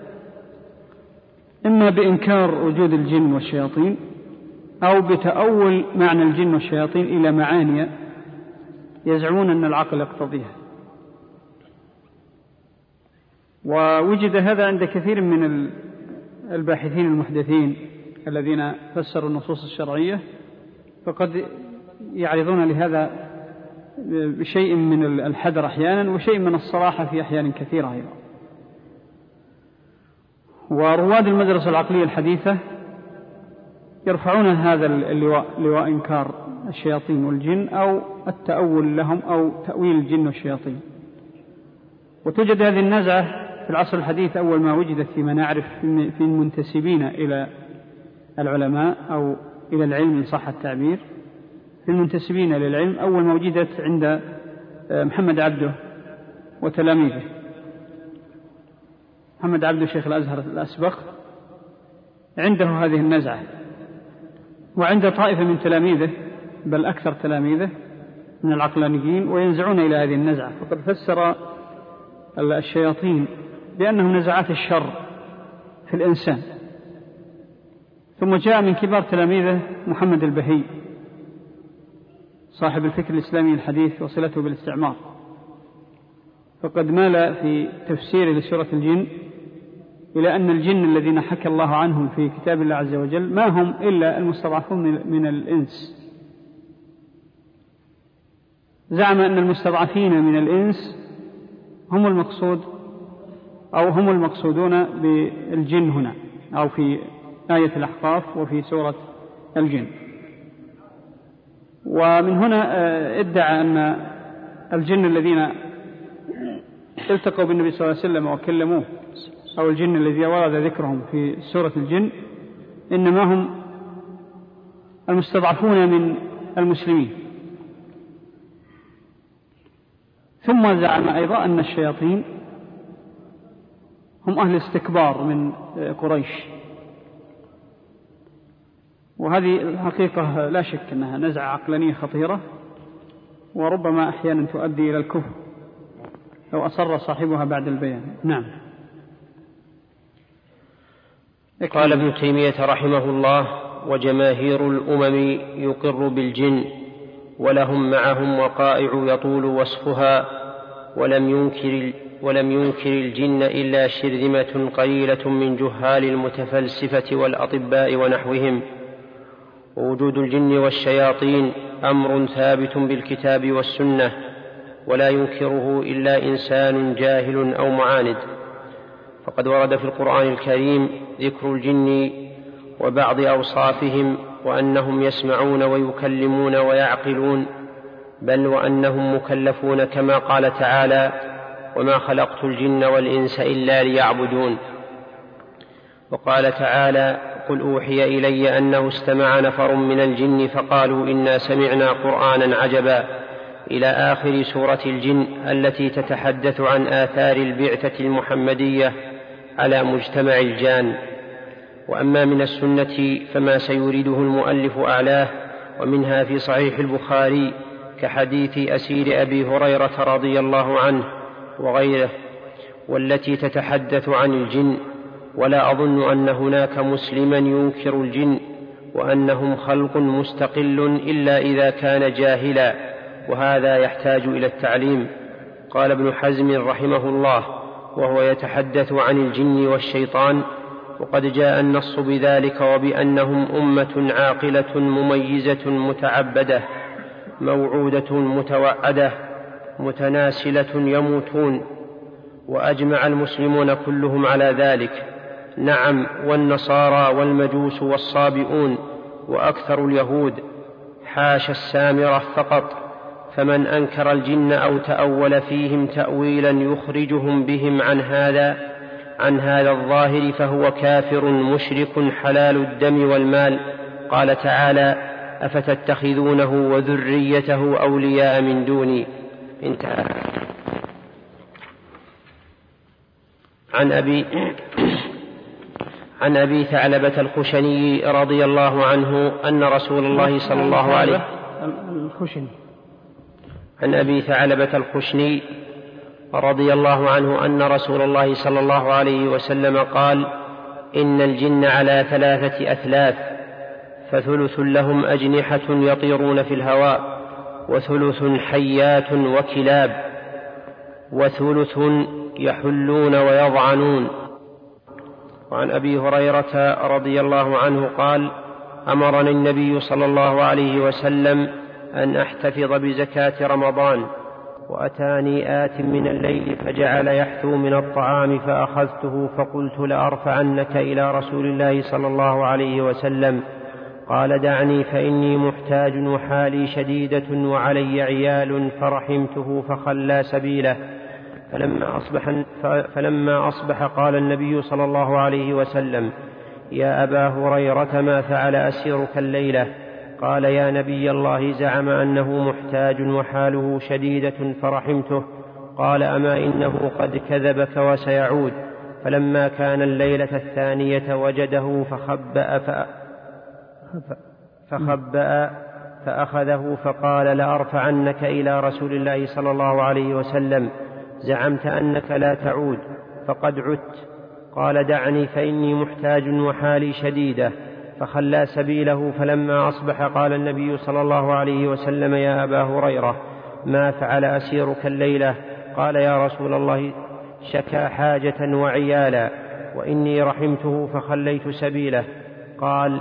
إما بإنكار وجود الجن والشياطين أو بتأول معنى الجن والشياطين إلى معاني يزعمون أن العقل يقتضيها. ووجد هذا عند كثير من الباحثين المحدثين الذين فسروا النصوص الشرعية، فقد يعرضون لهذا بشيء من الحذر أحيانا وشيء من الصراحة في أحيان كثيرة أيضا. ورواد المدرسة العقلية الحديثة يرفعون هذا اللواء، لواء إنكار الشياطين والجن أو التأول لهم أو تأويل الجن والشياطين. وتوجد هذه النزعة في العصر الحديث أول ما وجدت فيما نعرف في المنتسبين إلى العلماء أو إلى العلم إن صح التعبير، في المنتسبين للعلم أول ما وجدت عند محمد عبده وتلاميذه. محمد عبده شيخ الأزهر الأسبق عنده هذه النزعة، وعند طائفة من تلاميذه بل أكثر تلاميذه من العقلانيين وينزعون إلى هذه النزعة. فقد فسر الشياطين بأنهم نزعات الشر في الإنسان. ثم جاء من كبار تلاميذه محمد البهي صاحب الفكر الإسلامي الحديث وصلته بالاستعمار، فقد مال في تفسيره لسورة الجن إلى أن الجن الذين حكى الله عنهم في كتاب الله عز وجل ما هم إلا المستضعفون من الإنس. زعم أن المستضعفين من الإنس هم المقصود أو هم المقصودون بالجن هنا، أو في آية الأحقاف وفي سورة الجن. ومن هنا ادعى أن الجن الذين التقوا بالنبي صلى الله عليه وسلم وكلموه أو الجن الذي ورد ذكرهم في سورة الجن إنما هم المستضعفون من المسلمين. ثم زعم أيضا أن الشياطين هم أهل استكبار من قريش، وهذه الحقيقة لا شك أنها نزعة عقلانية خطيرة وربما أحيانا تؤدي إلى الكفر لو أصر صاحبها بعد البيان. نعم. قال ابن تيمية رحمه الله: وجماهير الأمم يقر بالجن ولهم معهم وقائع يطول وصفها، ولم ينكر الجن إلا شرذمة قليلة من جهال المتفلسفة والأطباء ونحوهم. ووجود الجن والشياطين أمر ثابت بالكتاب والسنة، ولا ينكره إلا إنسان جاهل أو معاند. فقد ورد في القرآن الكريم ذكر الجن وبعض أوصافهم، وأنهم يسمعون ويكلمون ويعقلون، بل وأنهم مكلفون كما قال تعالى: وما خلقت الجن والإنس إلا ليعبدون. وقال تعالى: قل أوحي إلي أنه استمع نفر من الجن فقالوا إنا سمعنا قرآنا عجبا، إلى آخر سورة الجن التي تتحدث عن آثار البعثة المحمدية على مجتمع الجان. وأما من السنة فما سيريده المؤلف أعلاه، ومنها في صحيح البخاري كحديث أسير أبي هريرة رضي الله عنه وغيره، والتي تتحدث عن الجن. ولا أظن أن هناك مسلما ينكر الجن وأنهم خلق مستقل إلا إذا كان جاهلا، وهذا يحتاج إلى التعليم. قال ابن حزم رحمه الله وهو يتحدث عن الجن والشيطان: وقد جاء النص بذلك، وبأنهم أمة عاقلة مميزة متعبدة موعودة متوعدة متناسلة يموتون، وأجمع المسلمون كلهم على ذلك. نعم، والنصارى والمجوس والصابئون وأكثر اليهود، حاش السامرة فقط. فمن أنكر الجن أو تأول فيهم تأويلا يخرجهم بهم عن هذا الظاهر فهو كافر مشرك حلال الدم والمال. قال تعالى: أفتتخذونه وذريته أولياء من دوني. انتهى. عن أبي ثعلبة الخشني رضي الله عنه أن رسول الله صلى الله عليه عن أبي ثعلبة الخشني رضي الله عنه أن رسول الله صلى الله عليه وسلم قال: إن الجن على 3 أثلاث، فثلث لهم أجنحة يطيرون في الهواء، وثلث حيات وكلاب، وثلث يحلون ويضعنون. وعن أبي هريرة رضي الله عنه قال: أمرنا النبي صلى الله عليه وسلم أن أحتفظ بزكاة رمضان، وأتاني آت من الليل فجعل يحثو من الطعام فأخذته فقلت لأرفعنك إلى رسول الله صلى الله عليه وسلم. قال دعني فإني محتاج وحالي شديدة وعلي عيال، فرحمته فخلى سبيله. فلما أصبح قال النبي صلى الله عليه وسلم: يا أبا هريرة ما فعل أسيرك الليلة؟ قال: يا نبي الله زعم أنه محتاج وحاله شديدة فرحمته. قال: أما إنه قد كذبك وسيعود. فلما كان الليلة الثانية وجده فخبأ فأخذه فقال: لأرفعنك إلى رسول الله صلى الله عليه وسلم، زعمت أنك لا تعود فقد عدت. قال: دعني فإني محتاج وحالي شديدة، فخلى سبيله. فلما أصبح قال النبي صلى الله عليه وسلم: يا أبا هريرة ما فعل أسيرك الليلة؟ قال: يا رسول الله شكى حاجة وعيالا، وإني رحمته فخليت سبيله. قال: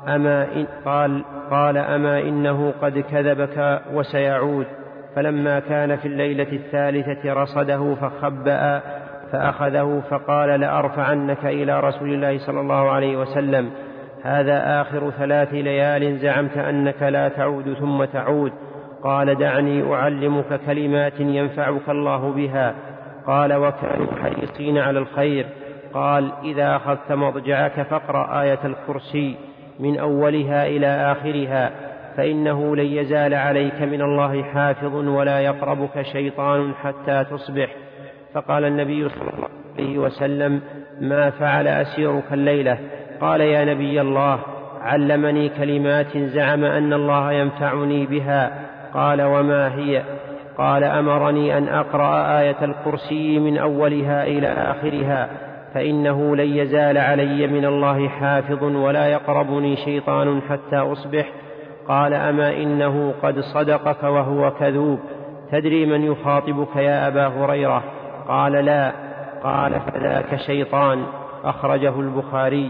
أما إنه قد كذبك وسيعود. فلما كان في الليلة الثالثة رصده فخبأ فأخذه فقال: لأرفعنك إلى رسول الله صلى الله عليه وسلم، هذا آخر 3 ليال زعمت أنك لا تعود ثم تعود. قال: دعني أعلمك كلمات ينفعك الله بها. قال: وكانوا حريصين على الخير. قال: إذا أخذت مضجعك فاقرأ آية الكرسي من أولها إلى آخرها، فإنه لن يزال عليك من الله حافظ ولا يقربك شيطان حتى تصبح. فقال النبي صلى الله عليه وسلم: ما فعل أسيرك الليلة؟ قال: يا نبي الله علمني كلمات زعم أن الله ينفعني بها. قال: وما هي؟ قال: أمرني أن أقرأ آية الكرسي من أولها إلى آخرها، فإنه لن يزال علي من الله حافظ ولا يقربني شيطان حتى أصبح. قال: أما إنه قد صدقك وهو كذوب. تدري من يخاطبك يا أبا هريرة؟ قال: لا. قال: فذاك شيطان. أخرجه البخاري.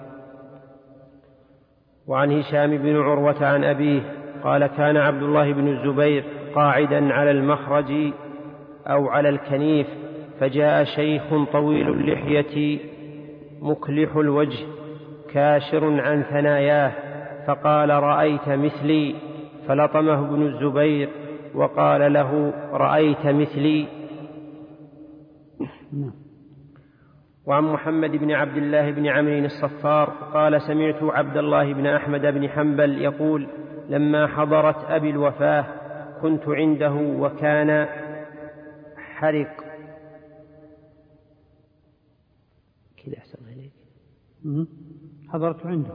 وعن هشام بن عروة عن أبيه قال: كان عبد الله بن الزبير قاعدا على المخرج أو على الكنيف، فجاء شيخ طويل اللحية مكلح الوجه كاشر عن ثناياه، فقال: رأيت مثلي؟ فلطمه ابن الزبير وقال له: رأيت مثلي؟ وعن محمد بن عبد الله بن عمرو الصفار قال: سمعت عبد الله بن أحمد بن حنبل يقول: لما حضرت أبي الوفاة كنت عنده وكان حرق. كذا أحسن عليك. حضرت عنده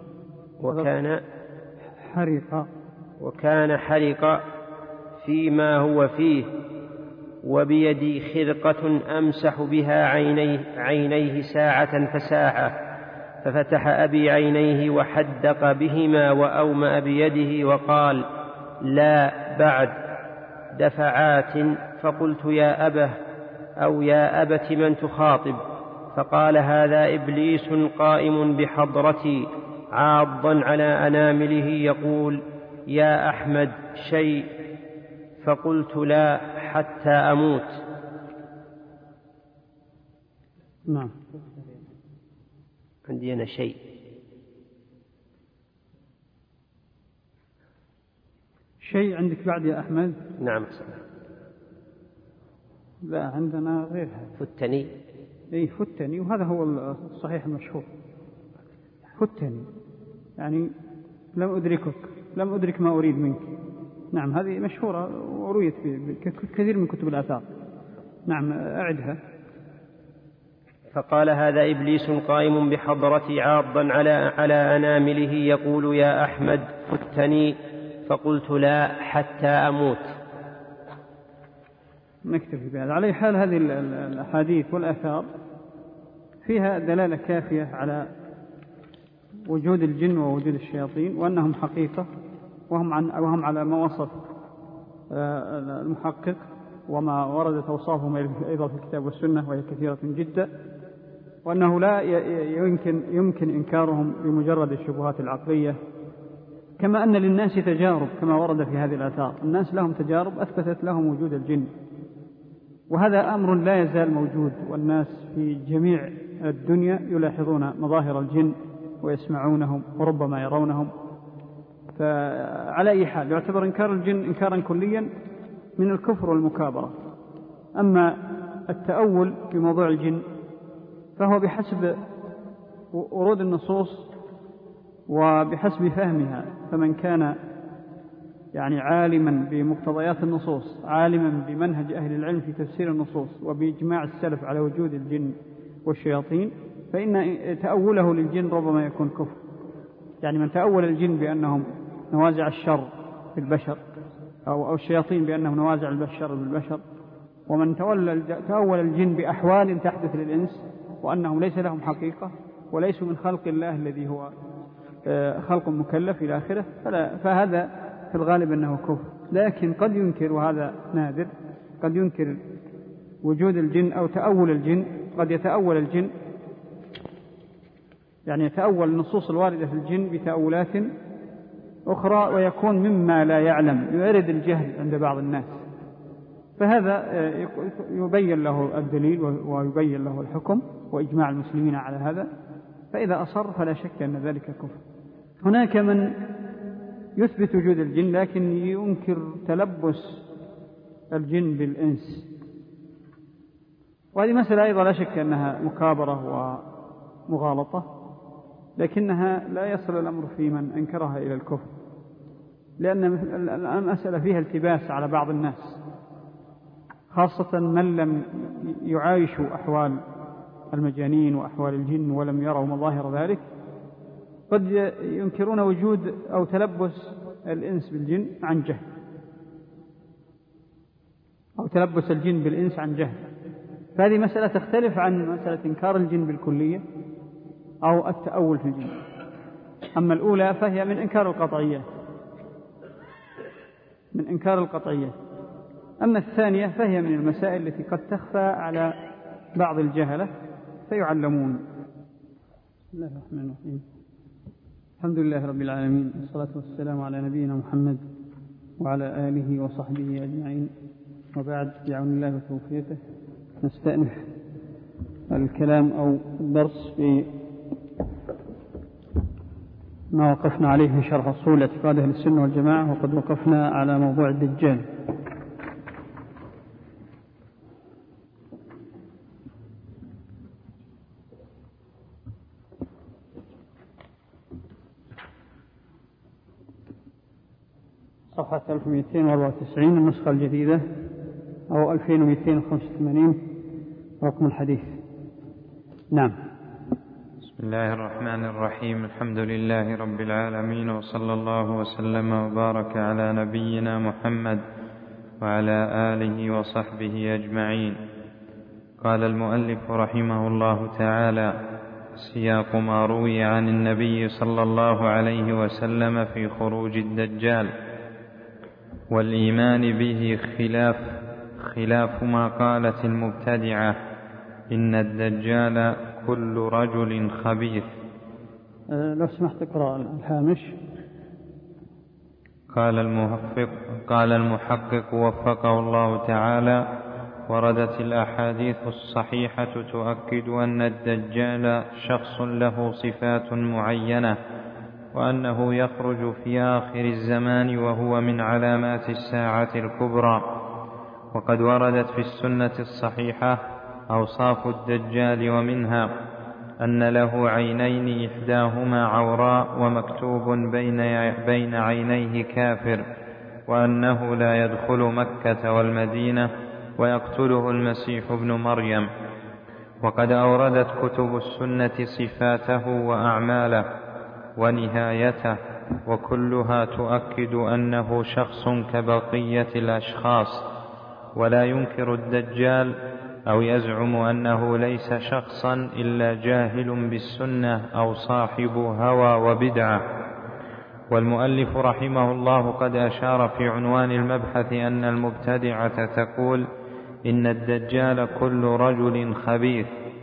وكان حرق فيما هو فيه، وبيدي خرقة أمسح بها عينيه ساعة فساعة. ففتح أبي عينيه وحدق بهما وأومأ بيده وقال: لا بعد دفعات. فقلت: يا أبه أو يا أبت من تخاطب؟ فقال: هذا إبليس قائم بحضرتي عاضا على أنامله يقول: يا أحمد شيء؟ فقلت: لا حتى أموت. نعم. عندي أنا شيء. شيء عندك بعد يا أحمد؟ نعم. لا عندنا غير هذا. فتني. إيه فتني، وهذا هو الصحيح المشهور. فتني يعني لم أدرك ما أريد منك. نعم هذه مشهورة ورويت كثير من كتب الآثار. نعم أعدها. فقال: هذا إبليس قائم بحضرتي عاضا على أنامله يقول: يا أحمد فتني. فقلت: لا حتى أموت. نكتفي بهذا. على حال هذه الأحاديث والآثار فيها دلالة كافية على وجود الجن ووجود الشياطين، وأنهم حقيقة، وهم على ما وصف المحقق وما وردت أوصافهم أيضا في الكتاب والسنة، وهي كثيرة جدا، وأنه لا يمكن إنكارهم بمجرد الشبهات العقلية كما أن للناس تجارب كما ورد في هذه الآثار، الناس لهم تجارب أثبتت لهم وجود الجن، وهذا أمر لا يزال موجود، والناس في جميع الدنيا يلاحظون مظاهر الجن ويسمعونهم وربما يرونهم. فعلى أي حال يعتبر إنكار الجن إنكارا كليا من الكفر والمكابرة. أما التأول في موضوع الجن فهو بحسب ورود النصوص وبحسب فهمها، فمن كان يعني عالما بمقتضيات النصوص، عالما بمنهج أهل العلم في تفسير النصوص وبإجماع السلف على وجود الجن والشياطين، فإن تأوله للجن ربما يكون كفر. يعني من تأول الجن بأنهم نوازع الشر في البشر، أو الشياطين بأنهم نوازع الشر بالبشر، ومن تأول الجن بأحوال تحدث للإنس وأنهم ليس لهم حقيقة وليسوا من خلق الله الذي هو خلق مكلف إلى آخره، فهذا في الغالب أنه كفر. لكن قد ينكر، وهذا نادر، قد ينكر وجود الجن أو تأول الجن. قد يتأول الجن، يعني يتأول النصوص الواردة في الجن بتأولات أخرى، ويكون مما لا يعلم، يعرض الجهل عند بعض الناس، فهذا يبين له الدليل ويبين له الحكم وإجماع المسلمين على هذا، فإذا أصر فلا شك أن ذلك كفر. هناك من يثبت وجود الجن لكن ينكر تلبس الجن بالإنس، وهذه مسألة أيضا لا شك أنها مكابرة ومغالطة، لكنها لا يصل الأمر في من أنكرها إلى الكفر، لأن المسألة فيها التباس على بعض الناس، خاصة من لم يعايشوا أحوال المجانين وأحوال الجن ولم يروا مظاهر ذلك، قد ينكرون وجود أو تلبس الإنس بالجن عن جهل، أو تلبس الجن بالإنس عن جهل. فهذه مسألة تختلف عن مسألة إنكار الجن بالكلية أو التأول في الجن. أما الأولى فهي من إنكار القطعية، أما الثانية فهي من المسائل التي قد تخفى على بعض الجهلة فيعلمون. بسم الله الرحمن الرحيم، الحمد لله رب العالمين، والصلاة والسلام على نبينا محمد وعلى آله وصحبه أجمعين، وبعد، بعون الله وتوفيقه نستأنف الكلام أو الدرس في ما وقفنا عليه في شرح أصول اعتقاد أهل السنة والجماعة، وقد وقفنا على موضوع الدجال. صفحة 1294 النسخة الجديدة، أو 2285 رقم الحديث. نعم. بسم الله الرحمن الرحيم، الحمد لله رب العالمين، وصلى الله وسلم وبارك على نبينا محمد وعلى آله وصحبه أجمعين. قال المؤلف رحمه الله تعالى: سياق ما روي عن النبي صلى الله عليه وسلم في خروج الدجال والإيمان به خلاف ما قالت المبتدعة إن الدجال كل رجل خبيث. لو سمحت اقرأ الهامش. قال المحقق وفقه الله تعالى: وردت الأحاديث الصحيحة تؤكد أن الدجال شخص له صفات معينة، وأنه يخرج في آخر الزمان وهو من علامات الساعة الكبرى. وقد وردت في السنة الصحيحة أوصاف الدجال، ومنها أن له عينين إحداهما عوراء ومكتوب بين عينيه كافر، وأنه لا يدخل مكة والمدينة ويقتله المسيح ابن مريم. وقد أوردت كتب السنة صفاته وأعماله ونهايته، وكلها تؤكد أنه شخص كبقية الأشخاص. ولا ينكر الدجال أو يزعم أنه ليس شخصا إلا جاهل بالسنة أو صاحب هوى وبدعة. والمؤلف رحمه الله قد أشار في عنوان المبحث أن المبتدعة تقول إن الدجال كل رجل خبيث،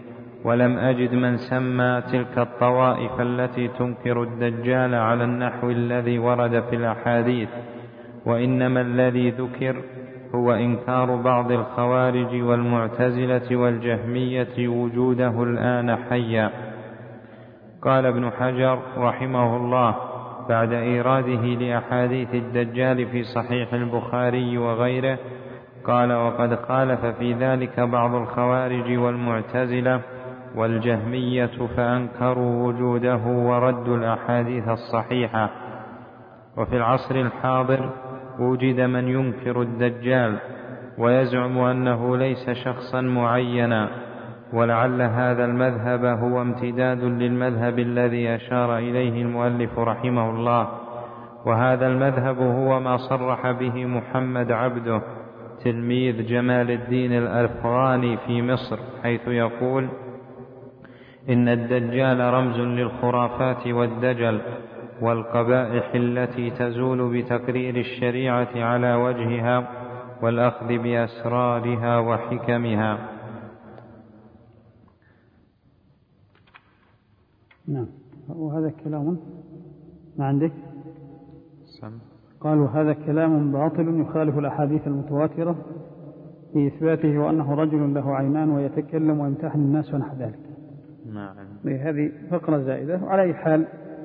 ولم أجد من سمى تلك الطوائف التي تنكر الدجال على النحو الذي ورد في الأحاديث، وإنما الذي ذكر هو إنكار بعض الخوارج والمعتزلة والجهمية وجوده الآن حيا. قال ابن حجر رحمه الله بعد إيراده لأحاديث الدجال في صحيح البخاري وغيره، قال: وقد خالف في ذلك بعض الخوارج والمعتزلة والجهمية فأنكروا وجوده وردوا الأحاديث الصحيحة. وفي العصر الحاضر وجد من ينكر الدجال ويزعم أنه ليس شخصا معينا، ولعل هذا المذهب هو امتداد للمذهب الذي أشار إليه المؤلف رحمه الله، وهذا المذهب هو ما صرح به محمد عبده تلميذ جمال الدين الأفغاني في مصر، حيث يقول: إن الدجال رمز للخرافات والدجل والقبائح التي تزول بتقرير الشريعة على وجهها والأخذ بأسرارها وحكمها. نعم. وهذا كلام ما عندك؟ قالوا هذا كلام باطل يخالف الأحاديث المتواترة في إثباته وأنه رجل له عينان ويتكلم ويمتحن الناس ونحو ذلك. نعم. هذه فقرة زائدة. وعلى أي حال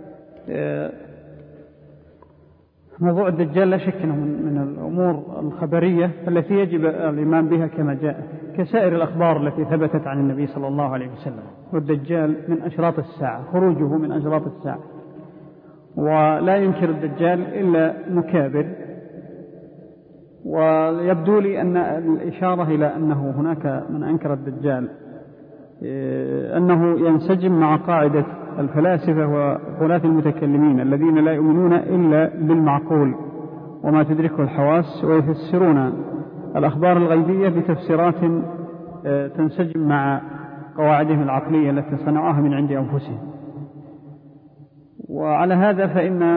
موضوع الدجال لا شك أنه من الأمور الخبرية التي يجب الإيمان بها كما جاءت، كسائر الأخبار التي ثبتت عن النبي صلى الله عليه وسلم. والدجال من أشراط الساعة، خروجه من أشراط الساعة، ولا ينكر الدجال إلا مكابر. ويبدو لي أن الإشارة إلى أنه هناك من أنكر الدجال أنه ينسجم مع قاعدة الفلاسفة وغلاة المتكلمين الذين لا يؤمنون إلا بالمعقول وما تدركه الحواس، ويفسرون الأخبار الغيبية بتفسيرات تنسجم مع قواعدهم العقلية التي صنعوها من عند أنفسهم. وعلى هذا فإن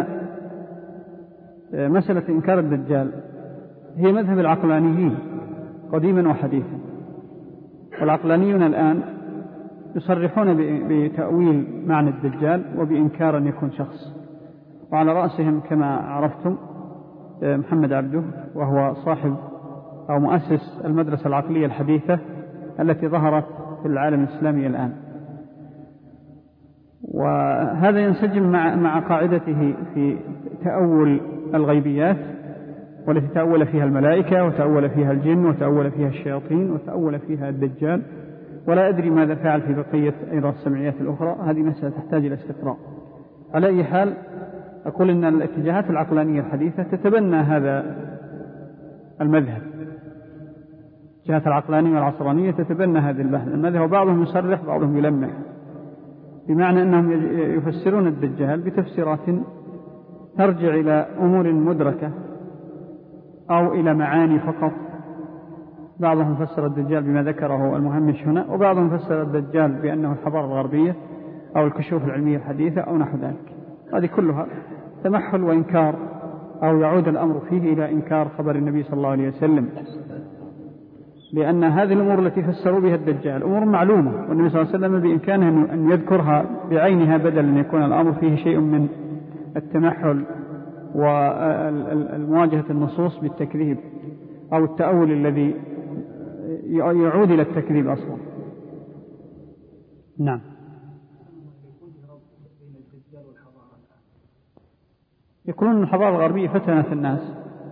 مسألة إنكار الدجال هي مذهب العقلانيين قديما وحديثا. والعقلانيون الآن يصرحون بتأويل معنى الدجال وبإنكار أن يكون شخص، وعلى رأسهم كما عرفتم محمد عبده، وهو صاحب أو مؤسس المدرسة العقلية الحديثة التي ظهرت في العالم الإسلامي الآن. وهذا ينسجم مع قاعدته في تأول الغيبيات، والتي تأول فيها الملائكة وتأول فيها الجن وتأول فيها الشياطين وتأول فيها الدجال، ولا أدري ماذا فعل في بقية أيضا السمعيات الأخرى. هذه مسألة تحتاج إلى استقراء. على أي حال أقول أن الاتجاهات العقلانية الحديثة تتبنى هذا المذهب. الاتجاهات العقلانية والعصرانية تتبنى هذا المذهب، وبعضهم يصرح بعضهم يلمح، بمعنى أنهم يفسرون الدجال بتفسيرات ترجع إلى أمور مدركة أو إلى معاني فقط. بعضهم فسر الدجال بما ذكره المهمش هنا، وبعضهم فسر الدجال بأنه الحضارة الغربية أو الكشوف العلمية الحديثة أو نحو ذلك. هذه كلها تمحل وإنكار، أو يعود الأمر فيه إلى إنكار خبر النبي صلى الله عليه وسلم، لأن هذه الأمور التي فسروا بها الدجال أمور معلومة، والنبي صلى الله عليه وسلم بإمكانه أن يذكرها بعينها بدل أن يكون الأمر فيه شيء من التمحل والمواجهة النصوص بالتكذيب أو التأول الذي يعود إلى التكذيب أصلا. نعم. يقولون الحضارة الغربية فتنت الناس،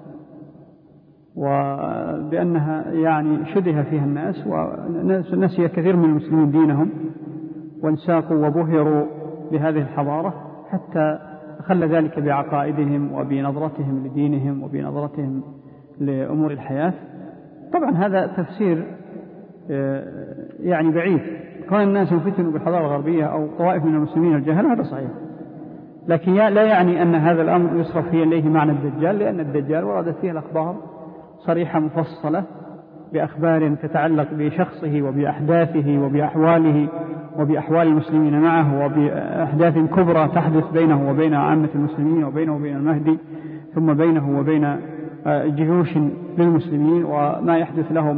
وبأنها يعني شبه فيها الناس، ونسي كثير من المسلمين دينهم وانساقوا وبهروا بهذه الحضارة، حتى خل ذلك بعقائدهم وبنظرتهم لدينهم وبنظرتهم لأمور الحياة. طبعا هذا تفسير يعني بعيد. كون الناس يفتنوا بالحضارة الغربية أو طوائف من المسلمين الجهل هذا صحيح، لكن لا يعني أن هذا الأمر يصرف فيه إليه معنى الدجال، لأن الدجال وردت فيه الأخبار صريحة مفصلة بأخبار تتعلق بشخصه وبأحداثه وبأحواله وبأحوال المسلمين معه، وبأحداث كبرى تحدث بينه وبين عامة المسلمين وبينه وبين المهدي، ثم بينه وبين جيوش للمسلمين، وما يحدث له من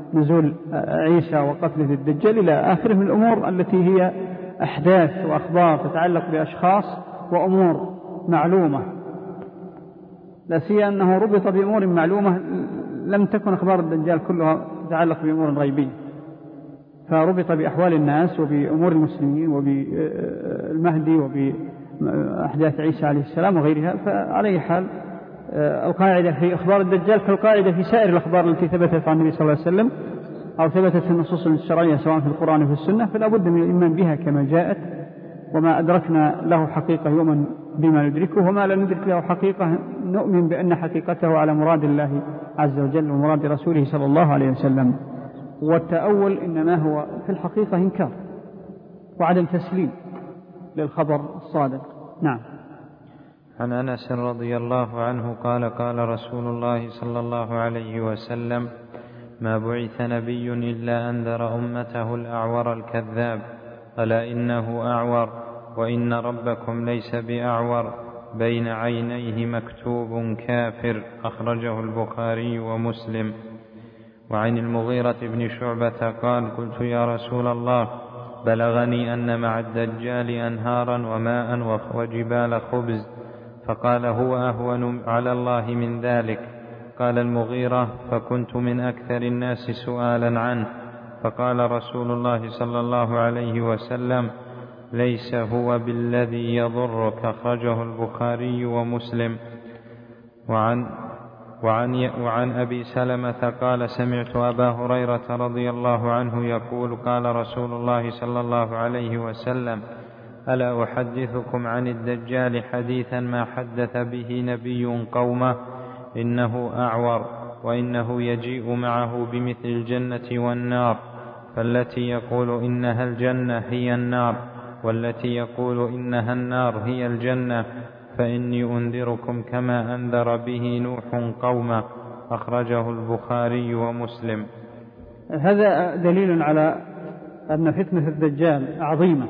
نزول عيسى وقتله الدجال إلى آخره من الأمور التي هي أحداث وأخبار تتعلق بأشخاص وأمور معلومة، لا سيما أنه ربط بأمور معلومة لم تكن أخبار الدجال كلها تتعلق بأمور غيبية، فربط بأحوال الناس وبأمور المسلمين وبالمهدي وبأحداث عيسى عليه السلام وغيرها. فعلى حال القاعدة في أخبار الدجال كالقاعدة في سائر الأخبار التي ثبتت عن النبي صلى الله عليه وسلم أو ثبتت في النصوص الشرعية سواء في القرآن وفي السنة، فلا بد من الإيمان بها كما جاءت، وما أدركنا له حقيقة يؤمن بما ندركه، وما لا ندرك له حقيقة نؤمن بأن حقيقته على مراد الله عز وجل ومراد رسوله صلى الله عليه وسلم. والتأول إنما هو في الحقيقة إنكار وعدم تسليم للخبر الصادق. نعم. عن أنس رضي الله عنه قال قال رسول الله صلى الله عليه وسلم: ما بعث نبي إلا أنذر أمته الأعور الكذاب، ألا إنه أعور وإن ربكم ليس بأعور بين عينيه مكتوب كافر، أخرجه البخاري ومسلم. وعن المغيرة بن شعبة قال: قلت يا رسول الله بلغني أن مع الدجال أنهارا وماء وجبال خبز، فقال: هو أهون على الله من ذلك. قال المغيرة: فكنت من أكثر الناس سؤالا عنه، فقال رسول الله صلى الله عليه وسلم: ليس هو بالذي يضرك، أخرجه البخاري ومسلم. وعن أبي سلمة قال: سمعت أبا هريرة رضي الله عنه يقول: قال رسول الله صلى الله عليه وسلم: ألا أحدثكم عن الدجال حديثا ما حدث به نبي قومه، إنه أعور وإنه يجيء معه بمثل الجنة والنار، فالتي يقول إنها الجنة هي النار، والتي يقول إنها النار هي الجنة، فإني أنذركم كما أنذر به نوح قومه، أخرجه البخاري ومسلم. هذا دليل على أن فتنة الدجال عظيمة،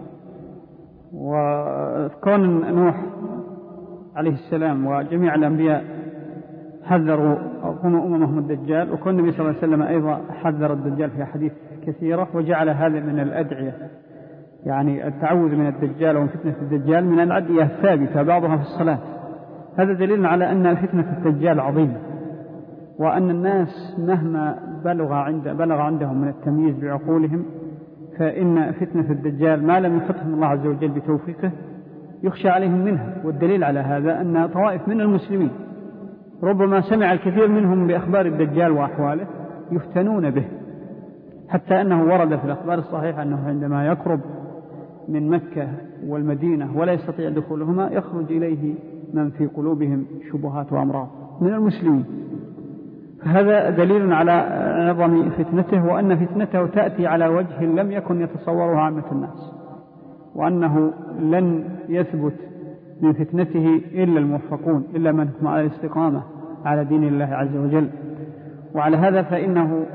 وكون نوح عليه السلام وجميع الأنبياء حذروا أممهم الدجال، وكون النبي صلى الله عليه وسلم أيضا حذر الدجال في أحاديث كثيرة، وجعل هذا من الأدعية، يعني التعوذ من الدجال ومن فتنة الدجال من الأدعية الثابتة بعضها في الصلاة. هذا دليل على أن فتنة الدجال عظيمة، وأن الناس مهما بلغ عندهم من التمييز بعقولهم، فإن فتنة الدجال ما لم يفتهم الله عز وجل بتوفيقه يخشى عليهم منها. والدليل على هذا أن طوائف من المسلمين ربما سمع الكثير منهم بأخبار الدجال وأحواله يفتنون به، حتى أنه ورد في الأخبار الصحيحة أنه عندما يقرب من مكة والمدينة ولا يستطيع دخولهما يخرج إليه من في قلوبهم شبهات وأمراض من المسلمين. هذا دليل على عظم فتنته، وأن فتنته تأتي على وجه لم يكن يتصوره عامة الناس، وأنه لن يثبت من فتنته إلا الموفقون، إلا من هم على الاستقامة على دين الله عز وجل. وعلى هذا فإنه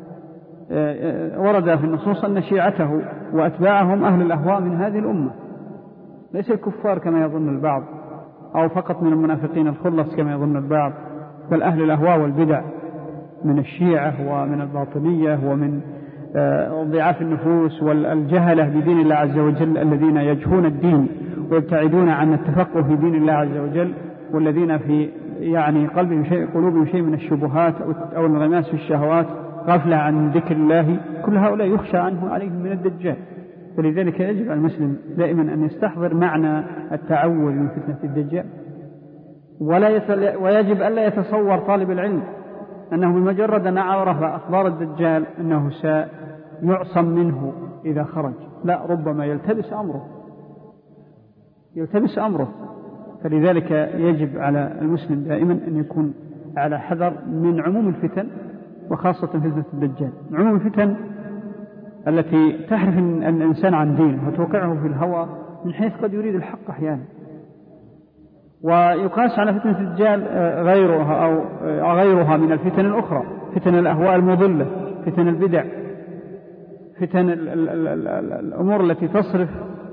ورد في النصوص أن شيعته وأتباعهم أهل الأهواء من هذه الأمة، ليس الكفار كما يظن البعض، أو فقط من المنافقين الخلص كما يظن البعض، بل أهل الأهواء والبدع من الشيعة ومن الباطنية ومن ضعاف النفوس والجهلة بدين الله عز وجل، الذين يجهون الدين ويبتعدون عن التفقه في دين الله عز وجل، والذين في قلوبهم شيء من الشبهات أو الانغماس في الشهوات، غفلة عن ذكر الله. كل هؤلاء يخشى عليهم من الدجال. فلذلك يجب على المسلم دائما أن يستحضر معنى التعوذ من فتنة الدجال، ويجب ألا يتصور طالب العلم أنه بمجرد أن عرف أخبار الدجال أنه سيعصم منه إذا خرج، لا، ربما يلتبس أمره. فلذلك يجب على المسلم دائما أن يكون على حذر من عموم الفتن، وخاصة فتنة الدجال، عموم الفتن التي تحرف الإنسان عن دينه وتوقعه في الهوى من حيث قد يريد الحق أحيانا. ويقاس على فتنة الدجال غيرها من الفتن الأخرى، فتن الأهواء المضلة، فتن البدع، فتن الأمور التي تصرف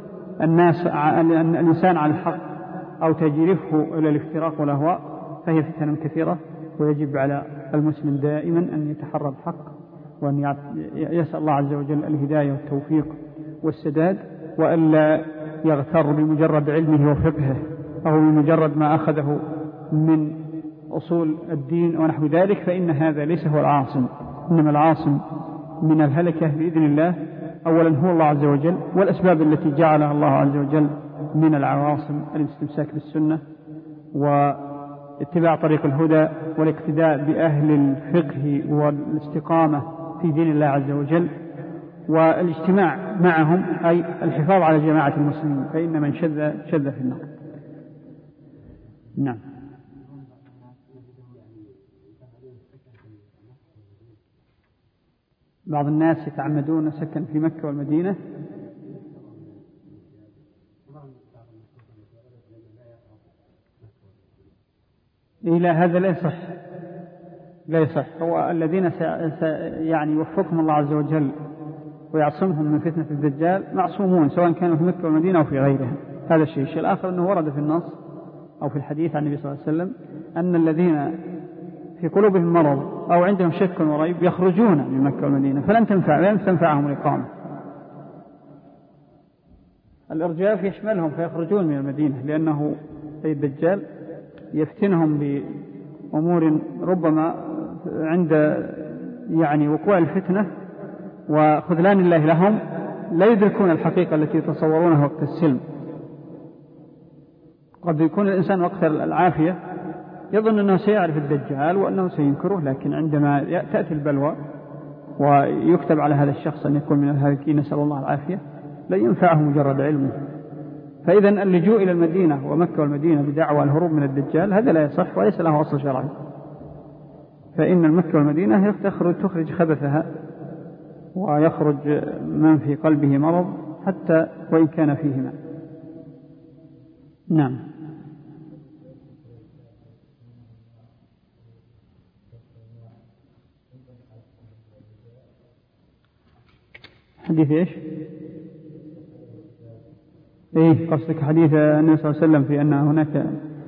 الإنسان عن الحق أو تجرفه إلى الافتراق والأهواء، فهي فتن كثيرة. ويجب على المسلم دائما أن يتحرى الحق وأن يسأل الله عز وجل الهداية والتوفيق والسداد، وألا يغتر بمجرد علمه وفقهه أو بمجرد ما أخذه من أصول الدين ونحو ذلك، فإن هذا ليس هو العاصم. إنما العاصم من الهلكة بإذن الله أولا هو الله عز وجل، والأسباب التي جعلها الله عز وجل من العواصم الاستمساك بالسنة واتباع طريق الهدى والاقتداء بأهل الفقه والاستقامة في دين الله عز وجل، والاجتماع معهم أي الحفاظ على جماعة المسلمين، فإن من شذ في النار. نعم. بعض الناس يتعمدون سكن في مكة والمدينة. إلى هذا لا يصح. هو الذين يعني يوفقهم الله عز وجل ويعصمهم من فتنة الدجال معصومون، سواء كانوا في مكة والمدينة أو في غيرها. هذا الشيء الآخر أنه ورد في النص أو في الحديث عن النبي صلى الله عليه وسلم أن الذين في قلوبهم مرض أو عندهم شك وريب يخرجون من مكة والمدينة فلن تنفعهم الإقامة. الإرجاف يشملهم فيخرجون من المدينة، لأنه الدجال يفتنهم بأمور ربما عند يعني وقوع الفتنة وخذلان الله لهم لا يدركون الحقيقة التي يتصورونها وقت السلم. قد يكون الإنسان وقت العافية يظن أنه سيعرف الدجال وأنه سينكره، لكن عندما تأتي البلوى ويكتب على هذا الشخص أن يكون من الهالكين نسأل الله العافية لا ينفعه مجرد علمه. فإذا اللجوء إلى المدينة ومكة والمدينة بدعوى الهروب من الدجال هذا لا يصح وليس له أصل شرعي، فإن المكة والمدينة تخرج خبثها ويخرج من في قلبه مرض حتى وإن كان فيهما. نعم. حديث إيش؟ قصدك حديث النبي صلى الله عليه وسلم في أن هناك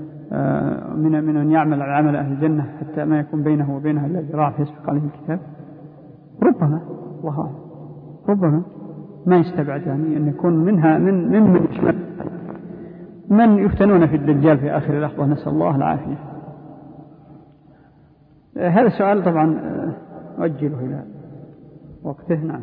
من يعمل عمل أهل الجنة حتى ما يكون بينه وبينها إلا ذراع يسبق عليه الكتاب. ربما الله ربما ما يستبعد يعني أن يكون منها من يشمل من يفتنون في الدجال في آخر لحظة نسأل الله العافية. هذا السؤال طبعا أجله إلى وقته. نعم.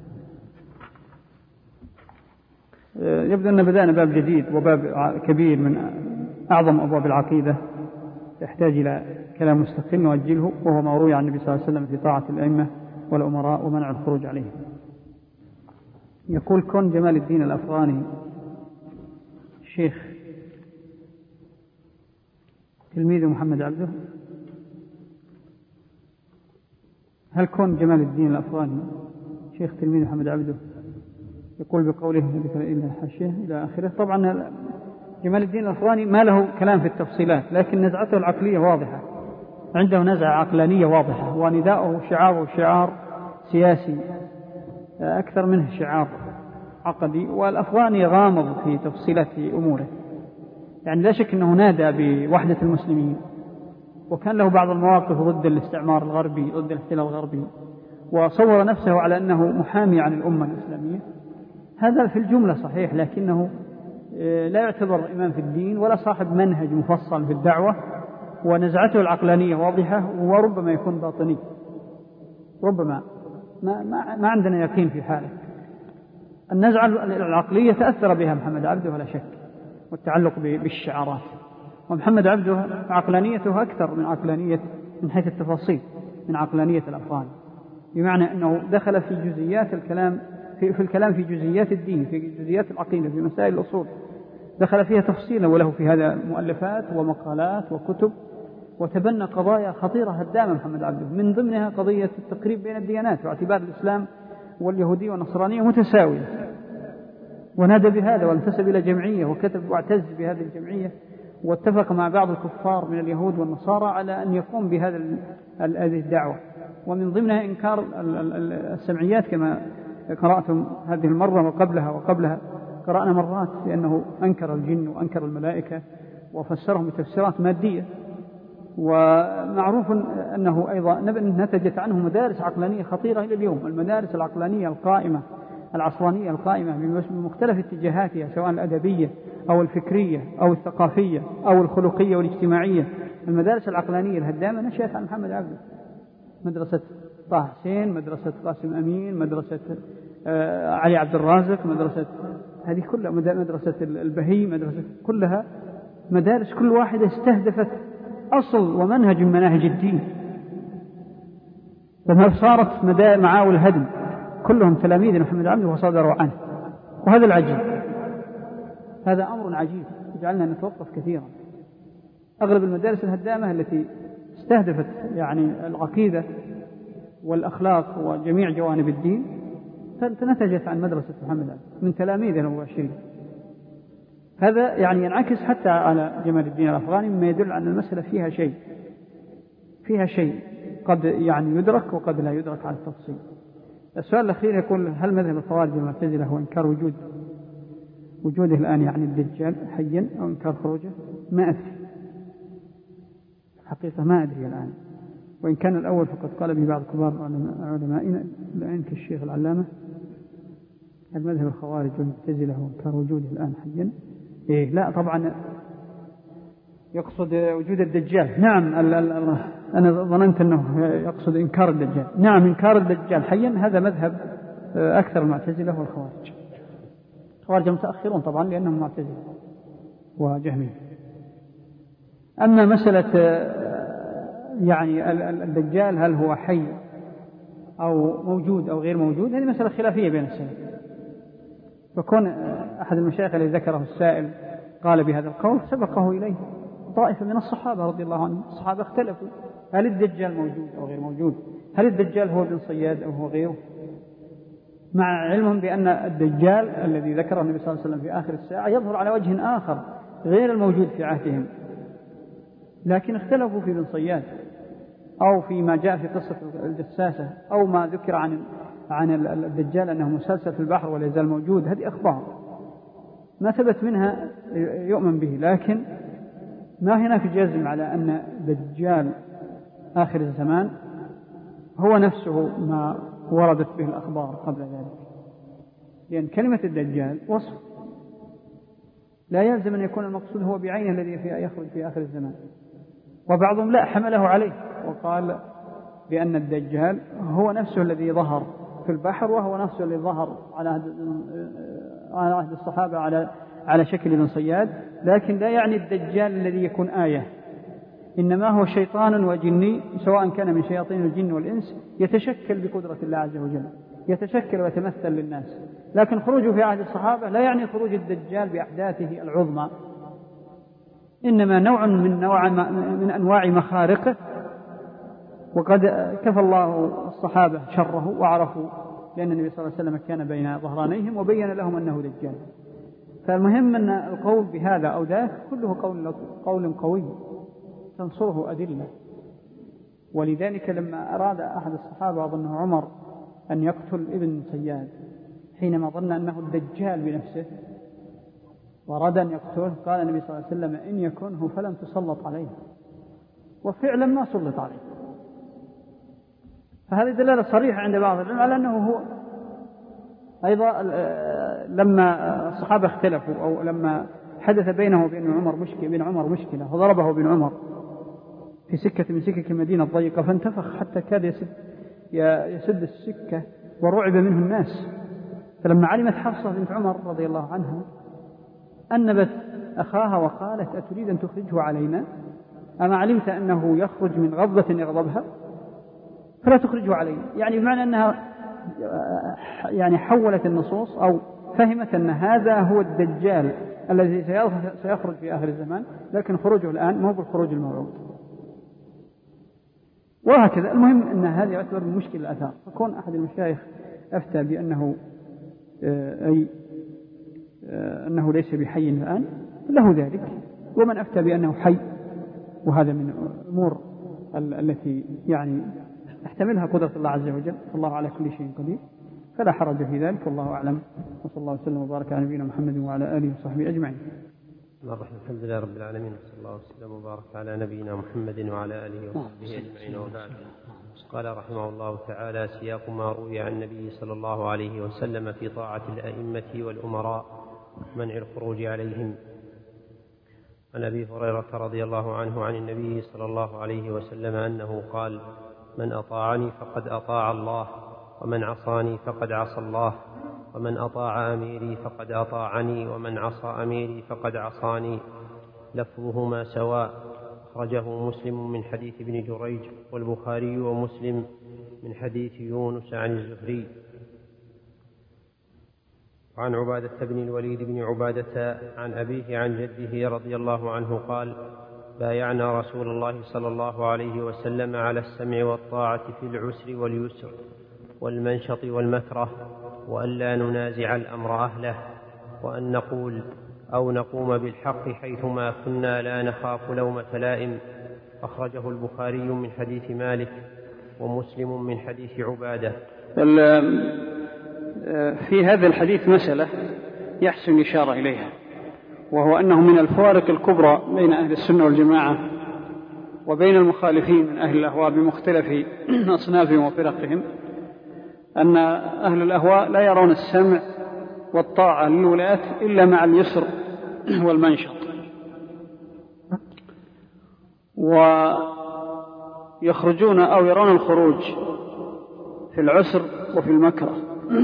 يبدو أن بدأنا باب جديد وباب كبير من أعظم أبواب العقيدة يحتاج إلى كلام مستقل نؤجله، وهو ما روي عن النبي صلى الله عليه وسلم في طاعة الأئمة والأمراء ومنع الخروج عليهم. يقول كون جمال الدين الأفغاني شيخ تلميذ محمد عبده، هل كون جمال الدين الأفغاني شيخ تلميذ محمد عبده يقول بقوله ذكر إلا الحاشية إلى آخره؟ طبعا جمال الدين الأفغاني ما له كلام في التفصيلات، لكن نزعته العقلية واضحة، عنده نزعة عقلانية واضحة، ونداؤه شعاره شعار سياسي أكثر منه شعار عقدي، والأفغاني غامض في تفصيلات أموره. يعني لا شك أنه نادى بوحدة المسلمين، وكان له بعض المواقف ضد الاستعمار الغربي ضد الاحتلال الغربي، وصور نفسه على أنه محامي عن الأمة الإسلامية. هذا في الجملة صحيح، لكنه لا يعتبر إمام في الدين ولا صاحب منهج مفصل في الدعوة، ونزعته العقلانية واضحة، وربما يكون باطني، ربما ما عندنا يقين في حاله. النزعة العقلية تأثر بها محمد عبده ولا شك، والتعلق بالشعارات. ومحمد عبده عقلانيته أكثر من عقلانية من حيث التفاصيل من عقلانية الأفغان، بمعنى أنه دخل في جزئيات الكلام في الكلام في جزئيات الدين، في جزئيات العقيدة، في مسائل الأصول، دخل فيها تفصيلا، وله في هذا مؤلفات ومقالات وكتب، وتبنى قضايا خطيرة هدامة محمد عبده، من ضمنها قضية التقريب بين الديانات واعتبار الإسلام واليهودية والنصرانية متساوية، ونادى بهذا وانتسب إلى جمعية وكتب واعتز بهذه الجمعية، واتفق مع بعض الكفار من اليهود والنصارى على أن يقوم بهذه الدعوة، ومن ضمنها إنكار السمعيات كما قرأتم هذه المرة وقبلها قرأنا مرات، لأنه أنكر الجن وأنكر الملائكة وفسرهم بتفسيرات مادية، ومعروف أنه أيضا نتجت عنه مدارس عقلانية خطيرة إلى اليوم. المدارس العقلانية القائمة العصرانية القائمة بمختلف اتجاهاتها، سواء الأدبية أو الفكرية أو الثقافية أو الخلقية والاجتماعية. المدارس العقلانية الهدامة نشأت عن محمد عبده، مدرسة طه حسين، مدرسة قاسم أمين، مدرسة علي عبد الرازق، مدرسة هذه كلها، مدرسة البهي، مدرسة كلها مدارس كل واحدة استهدفت أصل ومنهج من مناهج الدين، لما صارت معاول الهدم كلهم تلاميذ محمد عبده وصدروا عنه. وهذا العجيب، هذا أمر عجيب يجعلنا نتوقف كثيرا. أغلب المدارس الهدامة التي استهدفت يعني العقيدة والأخلاق وجميع جوانب الدين نتجت عن مدرسة محمد عبده من تلاميذه المباشرين. هذا يعني ينعكس حتى على جمال الدين الأفغاني، مما يدل على المسألة فيها شيء قد يعني يدرك وقد لا يدرك على التفصيل. السؤال الأخير يقول: هل مذهب الخوارج والمعتزلة هو إنكار وجوده الآن يعني الدجال حيا أو إنكار خروجه؟ ما أدري، حقيقة ما أدري الآن. وإن كان الأول فقد قال به بعض كبار علمائنا الآن كالشيخ العلامة: المذهب الخوارج والمعتزلة هو إنكار وجوده الآن حيا. إيه لا طبعا يقصد وجود الدجال. نعم، أنا ظننت أنه يقصد إنكار الدجال. نعم، إنكار الدجال حيا هذا مذهب أكثر المعتزلة والخوارج. الخوارج متأخرون طبعا لأنهم معتزلة وجهمية. أما مسألة يعني الدجال هل هو حي أو موجود أو غير موجود، هذه مسألة خلافية بين السلف. فكون أحد المشايخ الذي ذكره السائل قال بهذا القول سبقه إليه طائفة من الصحابة رضي الله عنهم. الصحابة اختلفوا هل الدجال موجود أو غير موجود، هل الدجال هو ابن صياد أو هو غيره، مع علمهم بأن الدجال الذي ذكره النبي صلى الله عليه وسلم في آخر الساعة يظهر على وجه آخر غير الموجود في عهدهم. لكن اختلفوا في ابن صياد أو فيما جاء في قصة الجساسة أو ما ذكر عن الدجال أنه مسلسل في البحر ولا يزال موجود. هذه أخبار ما ثبت منها يؤمن به، لكن ما هناك جزم على أن دجال آخر الزمان هو نفسه ما وردت به الأخبار قبل ذلك، لأن كلمة الدجال وصف لا يلزم أن يكون المقصود هو بعينه الذي يخرج في آخر الزمان. وبعضهم لا حمله عليه وقال بأن الدجال هو نفسه الذي ظهر في البحر، وهو نفسه الذي ظهر على عهد الصحابة على شكل ابن صياد، لكن لا يعني الدجال الذي يكون آية، إنما هو شيطان وجني سواء كان من شياطين الجن والإنس يتشكل بقدرة الله عز وجل، يتشكل ويتمثل للناس. لكن خروجه في عهد الصحابة لا يعني خروج الدجال بأحداثه العظمى، إنما نوع من أنواع مخارقه، وقد كفى الله الصحابة شره وعرفوا، لأن النبي صلى الله عليه وسلم كان بين ظهرانيهم وبين لهم أنه دجال. فالمهم أن القول بهذا أو ذاك كله قول قوي تنصره أدلة. ولذلك لما أراد أحد الصحابة أظنه عمر أن يقتل ابن صياد حينما ظن أنه الدجال بنفسه وأراد أن يقتله، قال النبي صلى الله عليه وسلم: إن يكنه فلن تسلط عليه. وفعلا ما سلط عليه. فهذه دلالة صريحة عند بعض العلماء على أنه هو. أيضا لما الصحابة اختلفوا أو لما حدث بينه وبين عمر مشكلة وضربه ابن عمر في سكة من سكك المدينة الضيقة فانتفخ حتى كاد يسد السكة ورعب منه الناس. فلما علمت حفصة بنت عمر رضي الله عنها أنبت أخاها وقالت: أتريد أن تخرجه علينا؟ أما علمت أنه يخرج من غضبة يغضبها فلا تخرجه علينا. يعني بمعنى أنها يعني حولت النصوص أو فهمت أن هذا هو الدجال الذي سيخرج في آخر الزمان، لكن خروجه الآن ما هو بالخروج الموعود. وهكذا. المهم أن هذه يعتبر من مشكل الأثار. فكون أحد المشايخ أفتى بأنه أنه ليس بحي الآن له ذلك، ومن أفتى بأنه حي، وهذا من الأمور التي يعني تحتملها قدرة الله عز وجل، والله على كل شيء قدير، فلا حرج في ذلك، والله أعلم. وصلى الله وسلم وبارك على نبينا محمد وعلى آله وصحبه أجمعين. الحمد لله رب العالمين، وصلى الله وسلم وبارك على نبينا محمد وعلى آله وصحبه أجمعين، وبعد. قال رحمه الله تعالى: سياق ما روي عن النبي صلى الله عليه وسلم في طاعة الأئمة والأمراء، منع الخروج عليهم. عن أبي هريرة رضي الله عنه عن النبي صلى الله عليه وسلم أنه قال: من أطاعني فقد أطاع الله، ومن عصاني فقد عصى الله، ومن أطاع أميري فقد أطاعني، ومن عصى أميري فقد عصاني، لفظهما سواء. أخرجه مسلم من حديث ابن جريج، والبخاري ومسلم من حديث يونس عن الزهري. وعن عبادة بن الوليد بن عبادة عن أبيه عن جده رضي الله عنه قال: بايعنا رسول الله صلى الله عليه وسلم على السمع والطاعة في العسر واليسر والمنشط والمكره، وألا ننازع الأمر أهله، وأن نقول أو نقوم بالحق حيثما كنا لا نخاف لومة لائم. أخرجه البخاري من حديث مالك، ومسلم من حديث عبادة. في هذا الحديث مسألة يحسن الإشارة إليها، وهو أنه من الفوارق الكبرى بين أهل السنة والجماعة وبين المخالفين من أهل الأهواء بمختلف أصنافهم وفرقهم، أن أهل الأهواء لا يرون السمع والطاعة للولاة إلا مع اليسر والمنشط، ويخرجون أو يرون الخروج في العسر وفي المكره،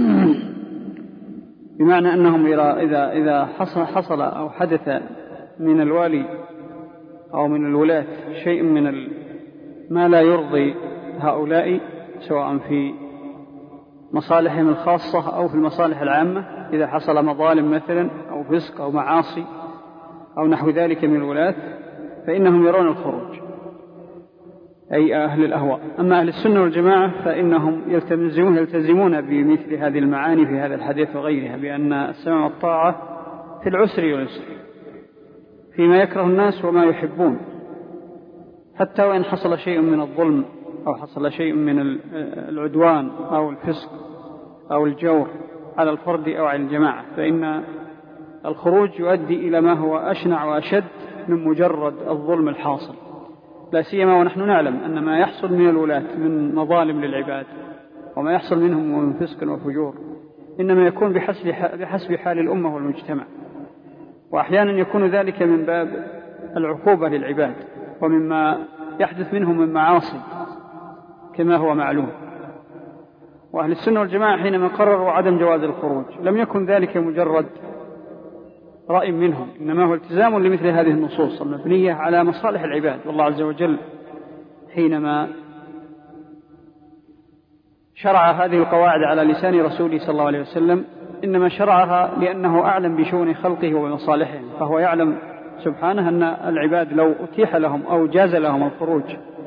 بمعنى أنهم إذا حصل أو حدث من الوالي أو من الولاة شيء من ما لا يرضي هؤلاء، سواء في مصالحهم الخاصة أو في المصالح العامة، إذا حصل مظالم مثلا أو فسق أو معاصي أو نحو ذلك من الولاة، فإنهم يرون الخروج، أي أهل الأهواء. أما أهل السنة والجماعة فإنهم يلتزمون بمثل هذه المعاني في هذا الحديث وغيرها، بأن السمع والطاعة في العسر واليسر، فيما يكره الناس وما يحبون، حتى وإن حصل شيء من الظلم أو حصل شيء من العدوان أو الفسق أو الجور على الفرد أو على الجماعة، فإن الخروج يؤدي إلى ما هو أشنع وأشد من مجرد الظلم الحاصل، لا سيما ونحن نعلم أن ما يحصل من الولاة من مظالم للعباد وما يحصل منهم من فسق وفجور إنما يكون بحسب حال الأمة والمجتمع، وأحيانا يكون ذلك من باب العقوبة للعباد ومما يحدث منهم من معاصي كما هو معلوم. وأهل السنة والجماعة حينما قرروا عدم جواز الخروج لم يكن ذلك مجرد رأي منهم، إنما هو التزام لمثل هذه النصوص المبنية على مصالح العباد. والله عز وجل حينما شرع هذه القواعد على لسان رسوله صلى الله عليه وسلم إنما شرعها لأنه أعلم بشؤون خلقه ومصالحهم، فهو يعلم سبحانه أن العباد لو أتيح لهم أو جاز لهم الخروج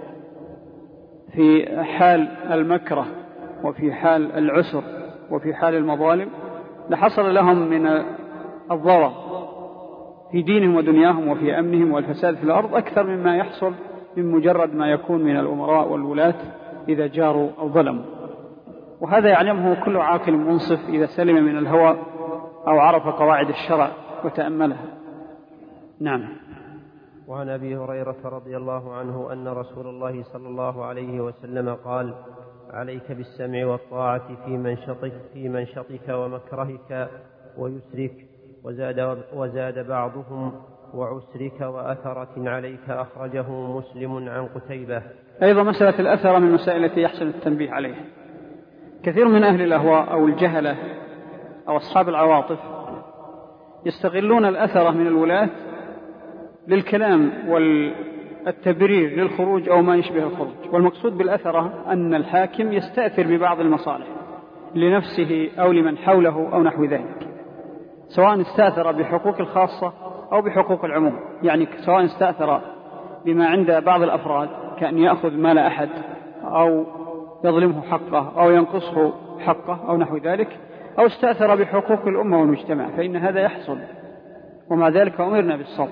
في حال المكره وفي حال العسر وفي حال المظالم لحصل لهم من الضرر في دينهم ودنياهم وفي أمنهم والفساد في الأرض أكثر مما يحصل من مجرد ما يكون من الأمراء والولاة إذا جاروا أو ظلموا. وهذا يعلمه كل عاقل منصف إذا سلم من الهوى أو عرف قواعد الشرع وتأملها. نعم. وعن أبي هريرة رضي الله عنه أن رسول الله صلى الله عليه وسلم قال: عليك بالسمع والطاعة في منشطك ومكرهك ويسرك، وزاد بعضهم وعسرك وأثرة عليك. أخرجه مسلم عن قتيبة. أيضا مسألة الأثر من المسائل التي يحسن التنبيه عليها. كثير من أهل الأهواء أو الجهلة أو أصحاب العواطف يستغلون الأثر من الولاة للكلام والتبرير للخروج أو ما يشبه الخروج. والمقصود بالأثرة أن الحاكم يستأثر ببعض المصالح لنفسه أو لمن حوله أو نحو ذلك، سواء استأثر بحقوق الخاصة أو بحقوق العموم، يعني سواء استأثر بما عند بعض الأفراد كأن يأخذ مال أحد أو يظلمه حقه أو ينقصه حقه أو نحو ذلك، أو استأثر بحقوق الأمة والمجتمع، فإن هذا يحصل، ومع ذلك أمرنا بالصبر،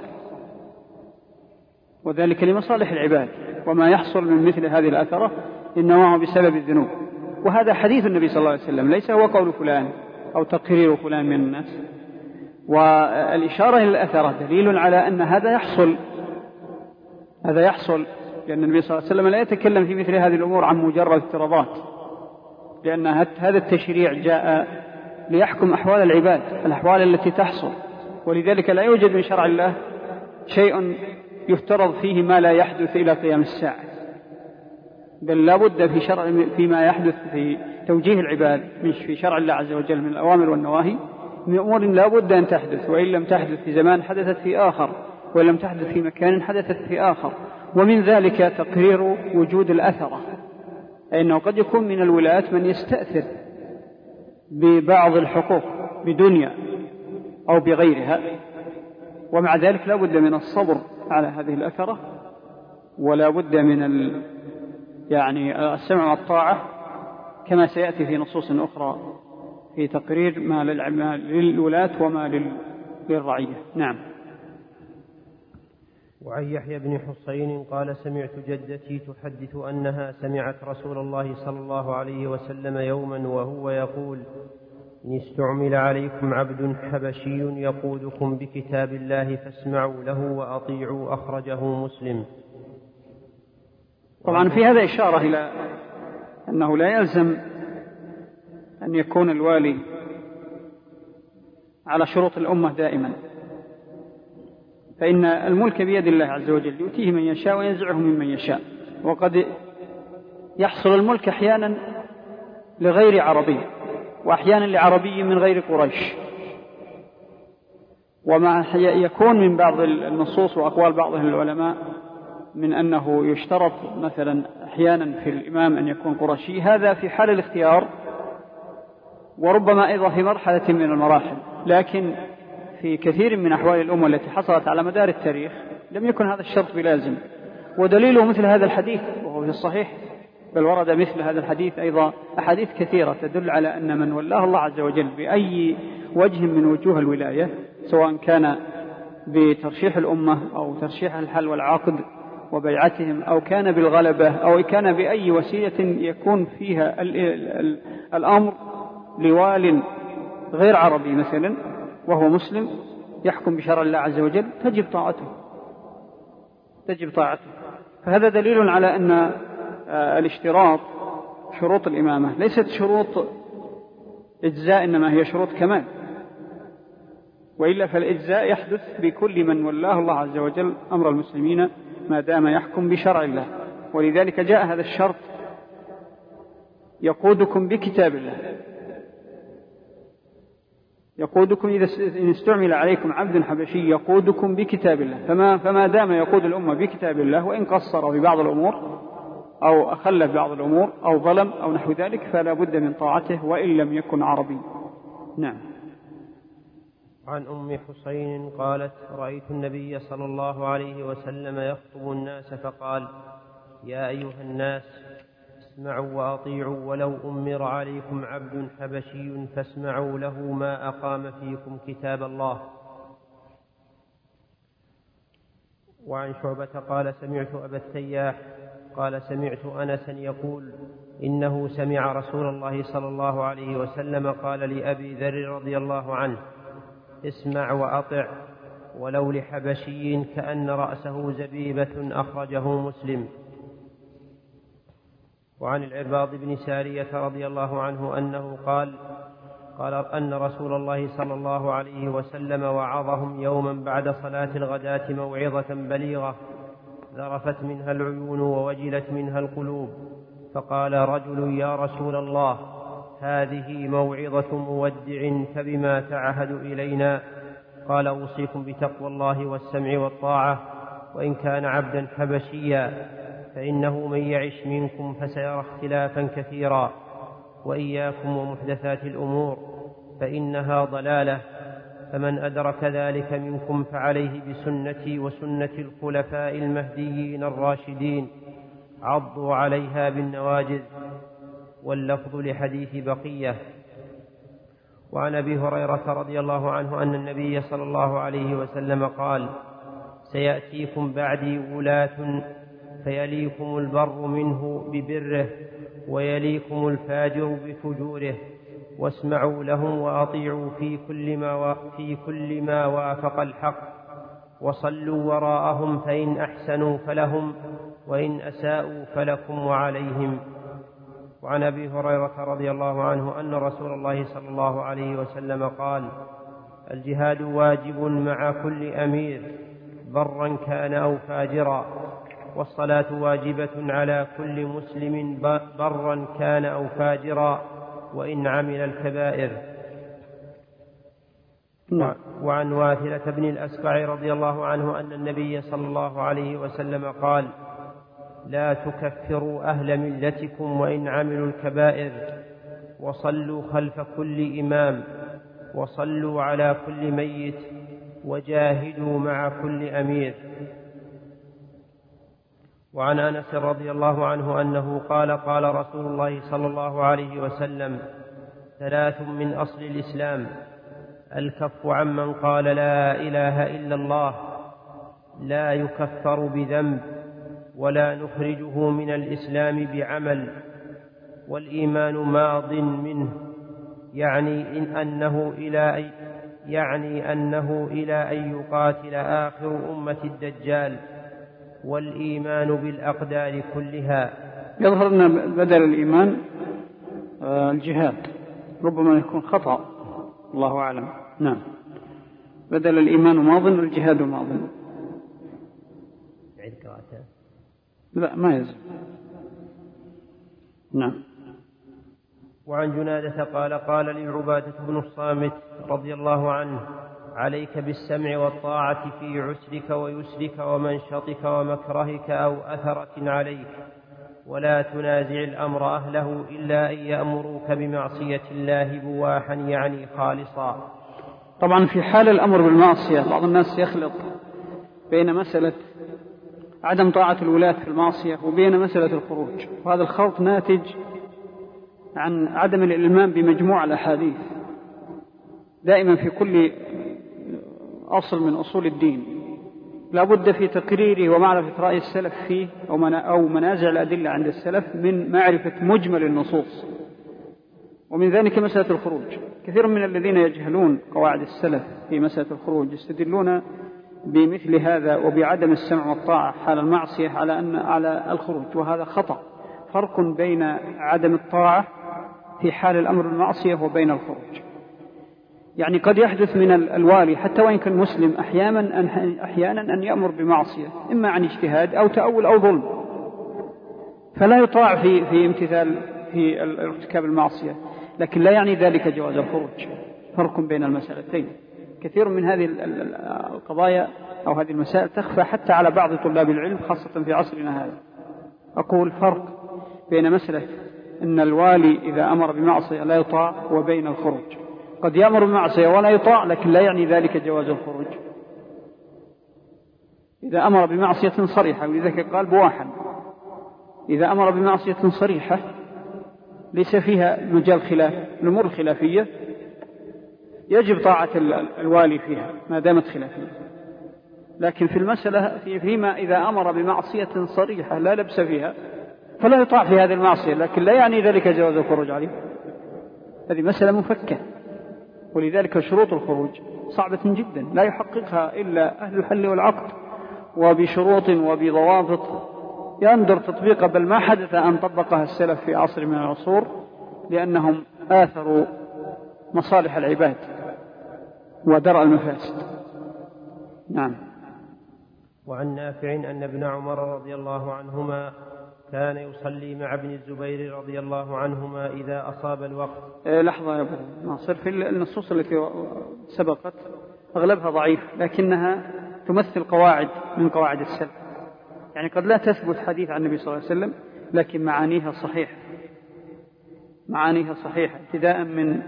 وذلك لمصالح العباد. وما يحصل من مثل هذه الأثرة إنما هو بسبب الذنوب. وهذا حديث النبي صلى الله عليه وسلم، ليس هو قول فلان أو تقرير فلان من الناس، والإشارة إلى الأثرة دليل على أن هذا يحصل، لأن النبي صلى الله عليه وسلم لا يتكلم في مثل هذه الأمور عن مجرد افتراضات، لأن هذا التشريع جاء ليحكم أحوال العباد، الأحوال التي تحصل، ولذلك لا يوجد من شرع الله شيء يفترض فيه ما لا يحدث إلى قيام الساعة، بل لا بد فيما يحدث في توجيه العباد في شرع الله عز وجل من الأوامر والنواهي من أمور لا بد أن تحدث، وإن لم تحدث في زمان حدثت في آخر، وإن لم تحدث في مكان حدثت في آخر. ومن ذلك تقرير وجود الأثرة، أنه قد يكون من الولاة من يستأثر ببعض الحقوق بدنيا أو بغيرها، ومع ذلك لا بد من الصبر على هذه الأثرة، ولا بد من السمع والطاعة كما سيأتي في نصوص أخرى في تقرير ما للولاة وما للرعية. نعم. وعن يحيى بن حصين قال سمعت جدتي تحدث أنها سمعت رسول الله صلى الله عليه وسلم يوما وهو يقول: إن استعمل عليكم عبد حبشي يقودكم بكتاب الله فاسمعوا له وأطيعوا، أخرجه مسلم. طبعا في هذا إشارة إلى أنه لا يلزم أن يكون الوالي على شروط الأمة دائما، فإن الملك بيد الله عز وجل يؤتيه من يشاء وينزعه ممن يشاء، وقد يحصل الملك أحيانا لغير عربي، وأحيانا لعربي من غير قريش. وما يكون من بعض النصوص وأقوال بعض العلماء من أنه يشترط مثلا أحيانا في الإمام أن يكون قرشي، هذا في حال الاختيار، وربما أيضا في مرحلة من المراحل، لكن في كثير من أحوال الأمة التي حصلت على مدار التاريخ لم يكن هذا الشرط بلازم. ودليله مثل هذا الحديث وهو في الصحيح، بل ورد مثل هذا الحديث أيضا أحاديث كثيرة تدل على أن من ولاه الله عز وجل بأي وجه من وجوه الولاية، سواء كان بترشيح الأمة أو ترشيح الحل والعقد وبيعتهم، أو كان بالغلبة، أو كان بأي وسيلة يكون فيها الأمر لوال غير عربي مثلا وهو مسلم يحكم بشرع الله عز وجل، تجب طاعته. فهذا دليل على أن الاشتراط شروط الإمامة ليست شروط إجزاء، إنما هي شروط كمال، وإلا فالإجزاء يحدث بكل من ولاه الله عز وجل أمر المسلمين ما دام يحكم بشرع الله. ولذلك جاء هذا الشرط: يقودكم بكتاب الله، يقودكم إن استعمل عليكم عبد حبشي يقودكم بكتاب الله، فما دام يقود الأمة بكتاب الله، وإن قصر في بعض الأمور أو أخل في بعض الأمور أو ظلم أو نحو ذلك فلا بد من طاعته وإن لم يكن عربي. نعم. عن أم حسين قالت: رأيت النبي صلى الله عليه وسلم يخطب الناس فقال: يا أيها الناس، اسمعوا وأطيعوا، ولو أمر عليكم عبد حبشي فاسمعوا له ما أقام فيكم كتاب الله. وعن شعبة قال: سمعت أبا التياح قال: سمعت أنسا يقول: إنه سمع رسول الله صلى الله عليه وسلم قال لأبي ذر رضي الله عنه: اسمع وأطع ولو لحبشي كأن رأسه زبيبة، أخرجه مسلم. وعن العرباض بن سارية رضي الله عنه أنه قال أن رسول الله صلى الله عليه وسلم وعظهم يوما بعد صلاة الغداة موعظة بليغة ذرفت منها العيون ووجلت منها القلوب، فقال رجل: يا رسول الله، هذه موعظة مودع، فبما تعهد إلينا؟ قال: أوصيكم بتقوى الله والسمع والطاعة، وإن كان عبدا حبشيا، فإنه من يعش منكم فسيرى اختلافا كثيرا، وإياكم ومحدثات الأمور فإنها ضلالة، فمن أدرك ذلك منكم فعليه بسنتي وسنة الخلفاء المهديين الراشدين، عضوا عليها بالنواجذ. واللفظ لحديث بقية. وعن أبي هريرة رضي الله عنه أن النبي صلى الله عليه وسلم قال: سيأتيكم بعدي ولاة فيليكم البر منه ببره ويليكم الفاجر بفجوره، واسمعوا لهم وأطيعوا في كل ما وافق الحق، وصلوا وراءهم فإن أحسنوا فلهم وإن أساءوا فلكم وعليهم. وعن أبي هريرة رضي الله عنه أن رسول الله صلى الله عليه وسلم قال: الجهاد واجب مع كل أمير برا كان أو فاجرا، والصلاة واجبة على كل مسلم برا كان أو فاجرا وإن عمل الكبائر. وعن واثلة بن الأسقع رضي الله عنه أن النبي صلى الله عليه وسلم قال: لا تكفروا أهل ملتكم وإن عملوا الكبائر، وصلوا خلف كل إمام، وصلوا على كل ميت، وجاهدوا مع كل أمير. وعن أنس رضي الله عنه أنه قال: قال رسول الله صلى الله عليه وسلم: 3 من أصل الإسلام: الكف عمن قال لا إله إلا الله، لا يكفر بذنب ولا نخرجه من الإسلام بعمل، والإيمان ماض منه، يعني أنه إلى أن يقاتل آخر أمة الدجال، والإيمان بالأقدار كلها. يظهر أن بدل الإيمان الجهاد، ربما يكون خطأ، الله أعلم. نعم، بدل الإيمان ماض والجهاد ماض. لا، ما يزال. نعم. وعن جنادة قال: قال لي عبادة بن الصامت رضي الله عنه: عليك بالسمع والطاعة في عسرك ويسرك ومنشطك ومكرهك أو أثرة عليك، ولا تنازع الأمر أهله إلا أن يأمروك بمعصية الله بواحا، يعني خالصا. طبعا في حال الأمر بالمعصية بعض الناس يخلط بين مسألة عدم طاعة الولاة في المعصية وبين مسألة الخروج، وهذا الخلط ناتج عن عدم الإلمام بمجموع الأحاديث. دائما في كل أصل من أصول الدين لا بد في تقريره ومعرفة رأي السلف فيه أو منازع الأدلة عند السلف من معرفة مجمل النصوص، ومن ذلك مسألة الخروج. كثير من الذين يجهلون قواعد السلف في مسألة الخروج يستدلون بمثل هذا وبعدم السمع والطاعة حال المعصية على الخروج، وهذا خطأ. فرق بين عدم الطاعة في حال الأمر بالمعصية وبين الخروج. يعني قد يحدث من الوالي حتى وإن كان مسلم أحيانا أن يأمر بمعصية، إما عن اجتهاد أو تأول أو ظلم، فلا يطاع في امتثال في ارتكاب المعصية، لكن لا يعني ذلك جواز الخروج. فرق بين المسألتين. كثير من هذه القضايا أو هذه المسائل تخفى حتى على بعض طلاب العلم خاصة في عصرنا هذا. أقول فرق بين مسألة أن الوالي إذا أمر بمعصية لا يطاع وبين الخروج. قد يأمر بمعصية ولا يطاع، لكن لا يعني ذلك جواز الخروج. إذا أمر بمعصية صريحة، ولذلك قال بواحا، إذا أمر بمعصية صريحة ليس فيها مجال خلاف، الأمور الخلافية يجب طاعة الوالي فيها ما دامت خلافية. لكن في المسألة فيما إذا أمر بمعصية صريحة لا لبس فيها فلا يطاع في هذه المعصية، لكن لا يعني ذلك جواز الخروج عليه. هذه مسألة مفكة، ولذلك شروط الخروج صعبة جدا لا يحققها إلا أهل الحل والعقد، وبشروط وبضوابط يندر تطبيقها، بل ما حدث أن طبقها السلف في عصر من العصور، لأنهم آثروا مصالح العباد ودرء المفاسد. نعم. وعن نافع أن ابن عمر رضي الله عنهما كان يصلي مع ابن الزبير رضي الله عنهما إذا أصاب الوقت. لحظة يا أبو ناصر، في النصوص التي سبقت أغلبها ضعيف، لكنها تمثل قواعد من قواعد السلف. يعني قد لا تثبت حديث عن النبي صلى الله عليه وسلم، لكن معانيها صحيحة، معانيها صحيحة، ابتداء من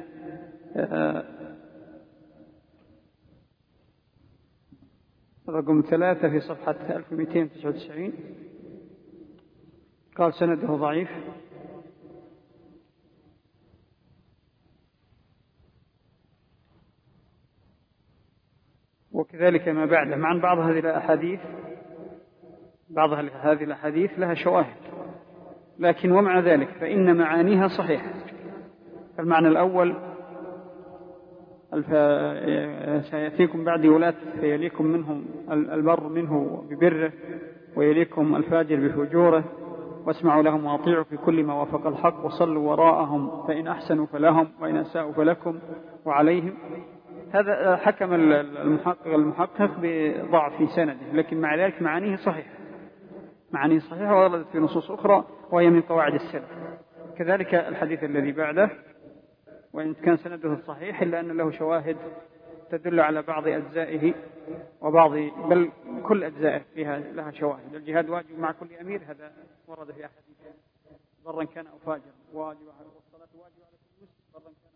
رقم 3 في صفحة 1299 قال سنده ضعيف، وكذلك ما بعده. مع بعض هذه الأحاديث هذه الأحاديث لها شواهد، لكن ومع ذلك فإن معانيها صحيحة. المعنى الأول سيأتيكم بعد ولاة فيليكم منهم البر منه ببره ويليكم الفاجر بفجوره، واسمعوا لهم واطيعوا في كل ما وافق الحق وصلوا وراءهم فإن أحسنوا فلهم وإن أساءوا فلكم وعليهم. هذا حكم المحقق بضعف في سنده، لكن مع ذلك معانيه صحيحة وردت في نصوص أخرى وهي من قواعد السلف. كذلك الحديث الذي بعده، وإن كان سنده صحيح إلا أن له شواهد تدل على بعض أجزائه بل كل أجزائه لها شواهد. الجهاد واجب مع كل أمير، هذا ورد في أحاديث، برا كان أو فاجرا، والصلاة واجب على كل مسلم برا كان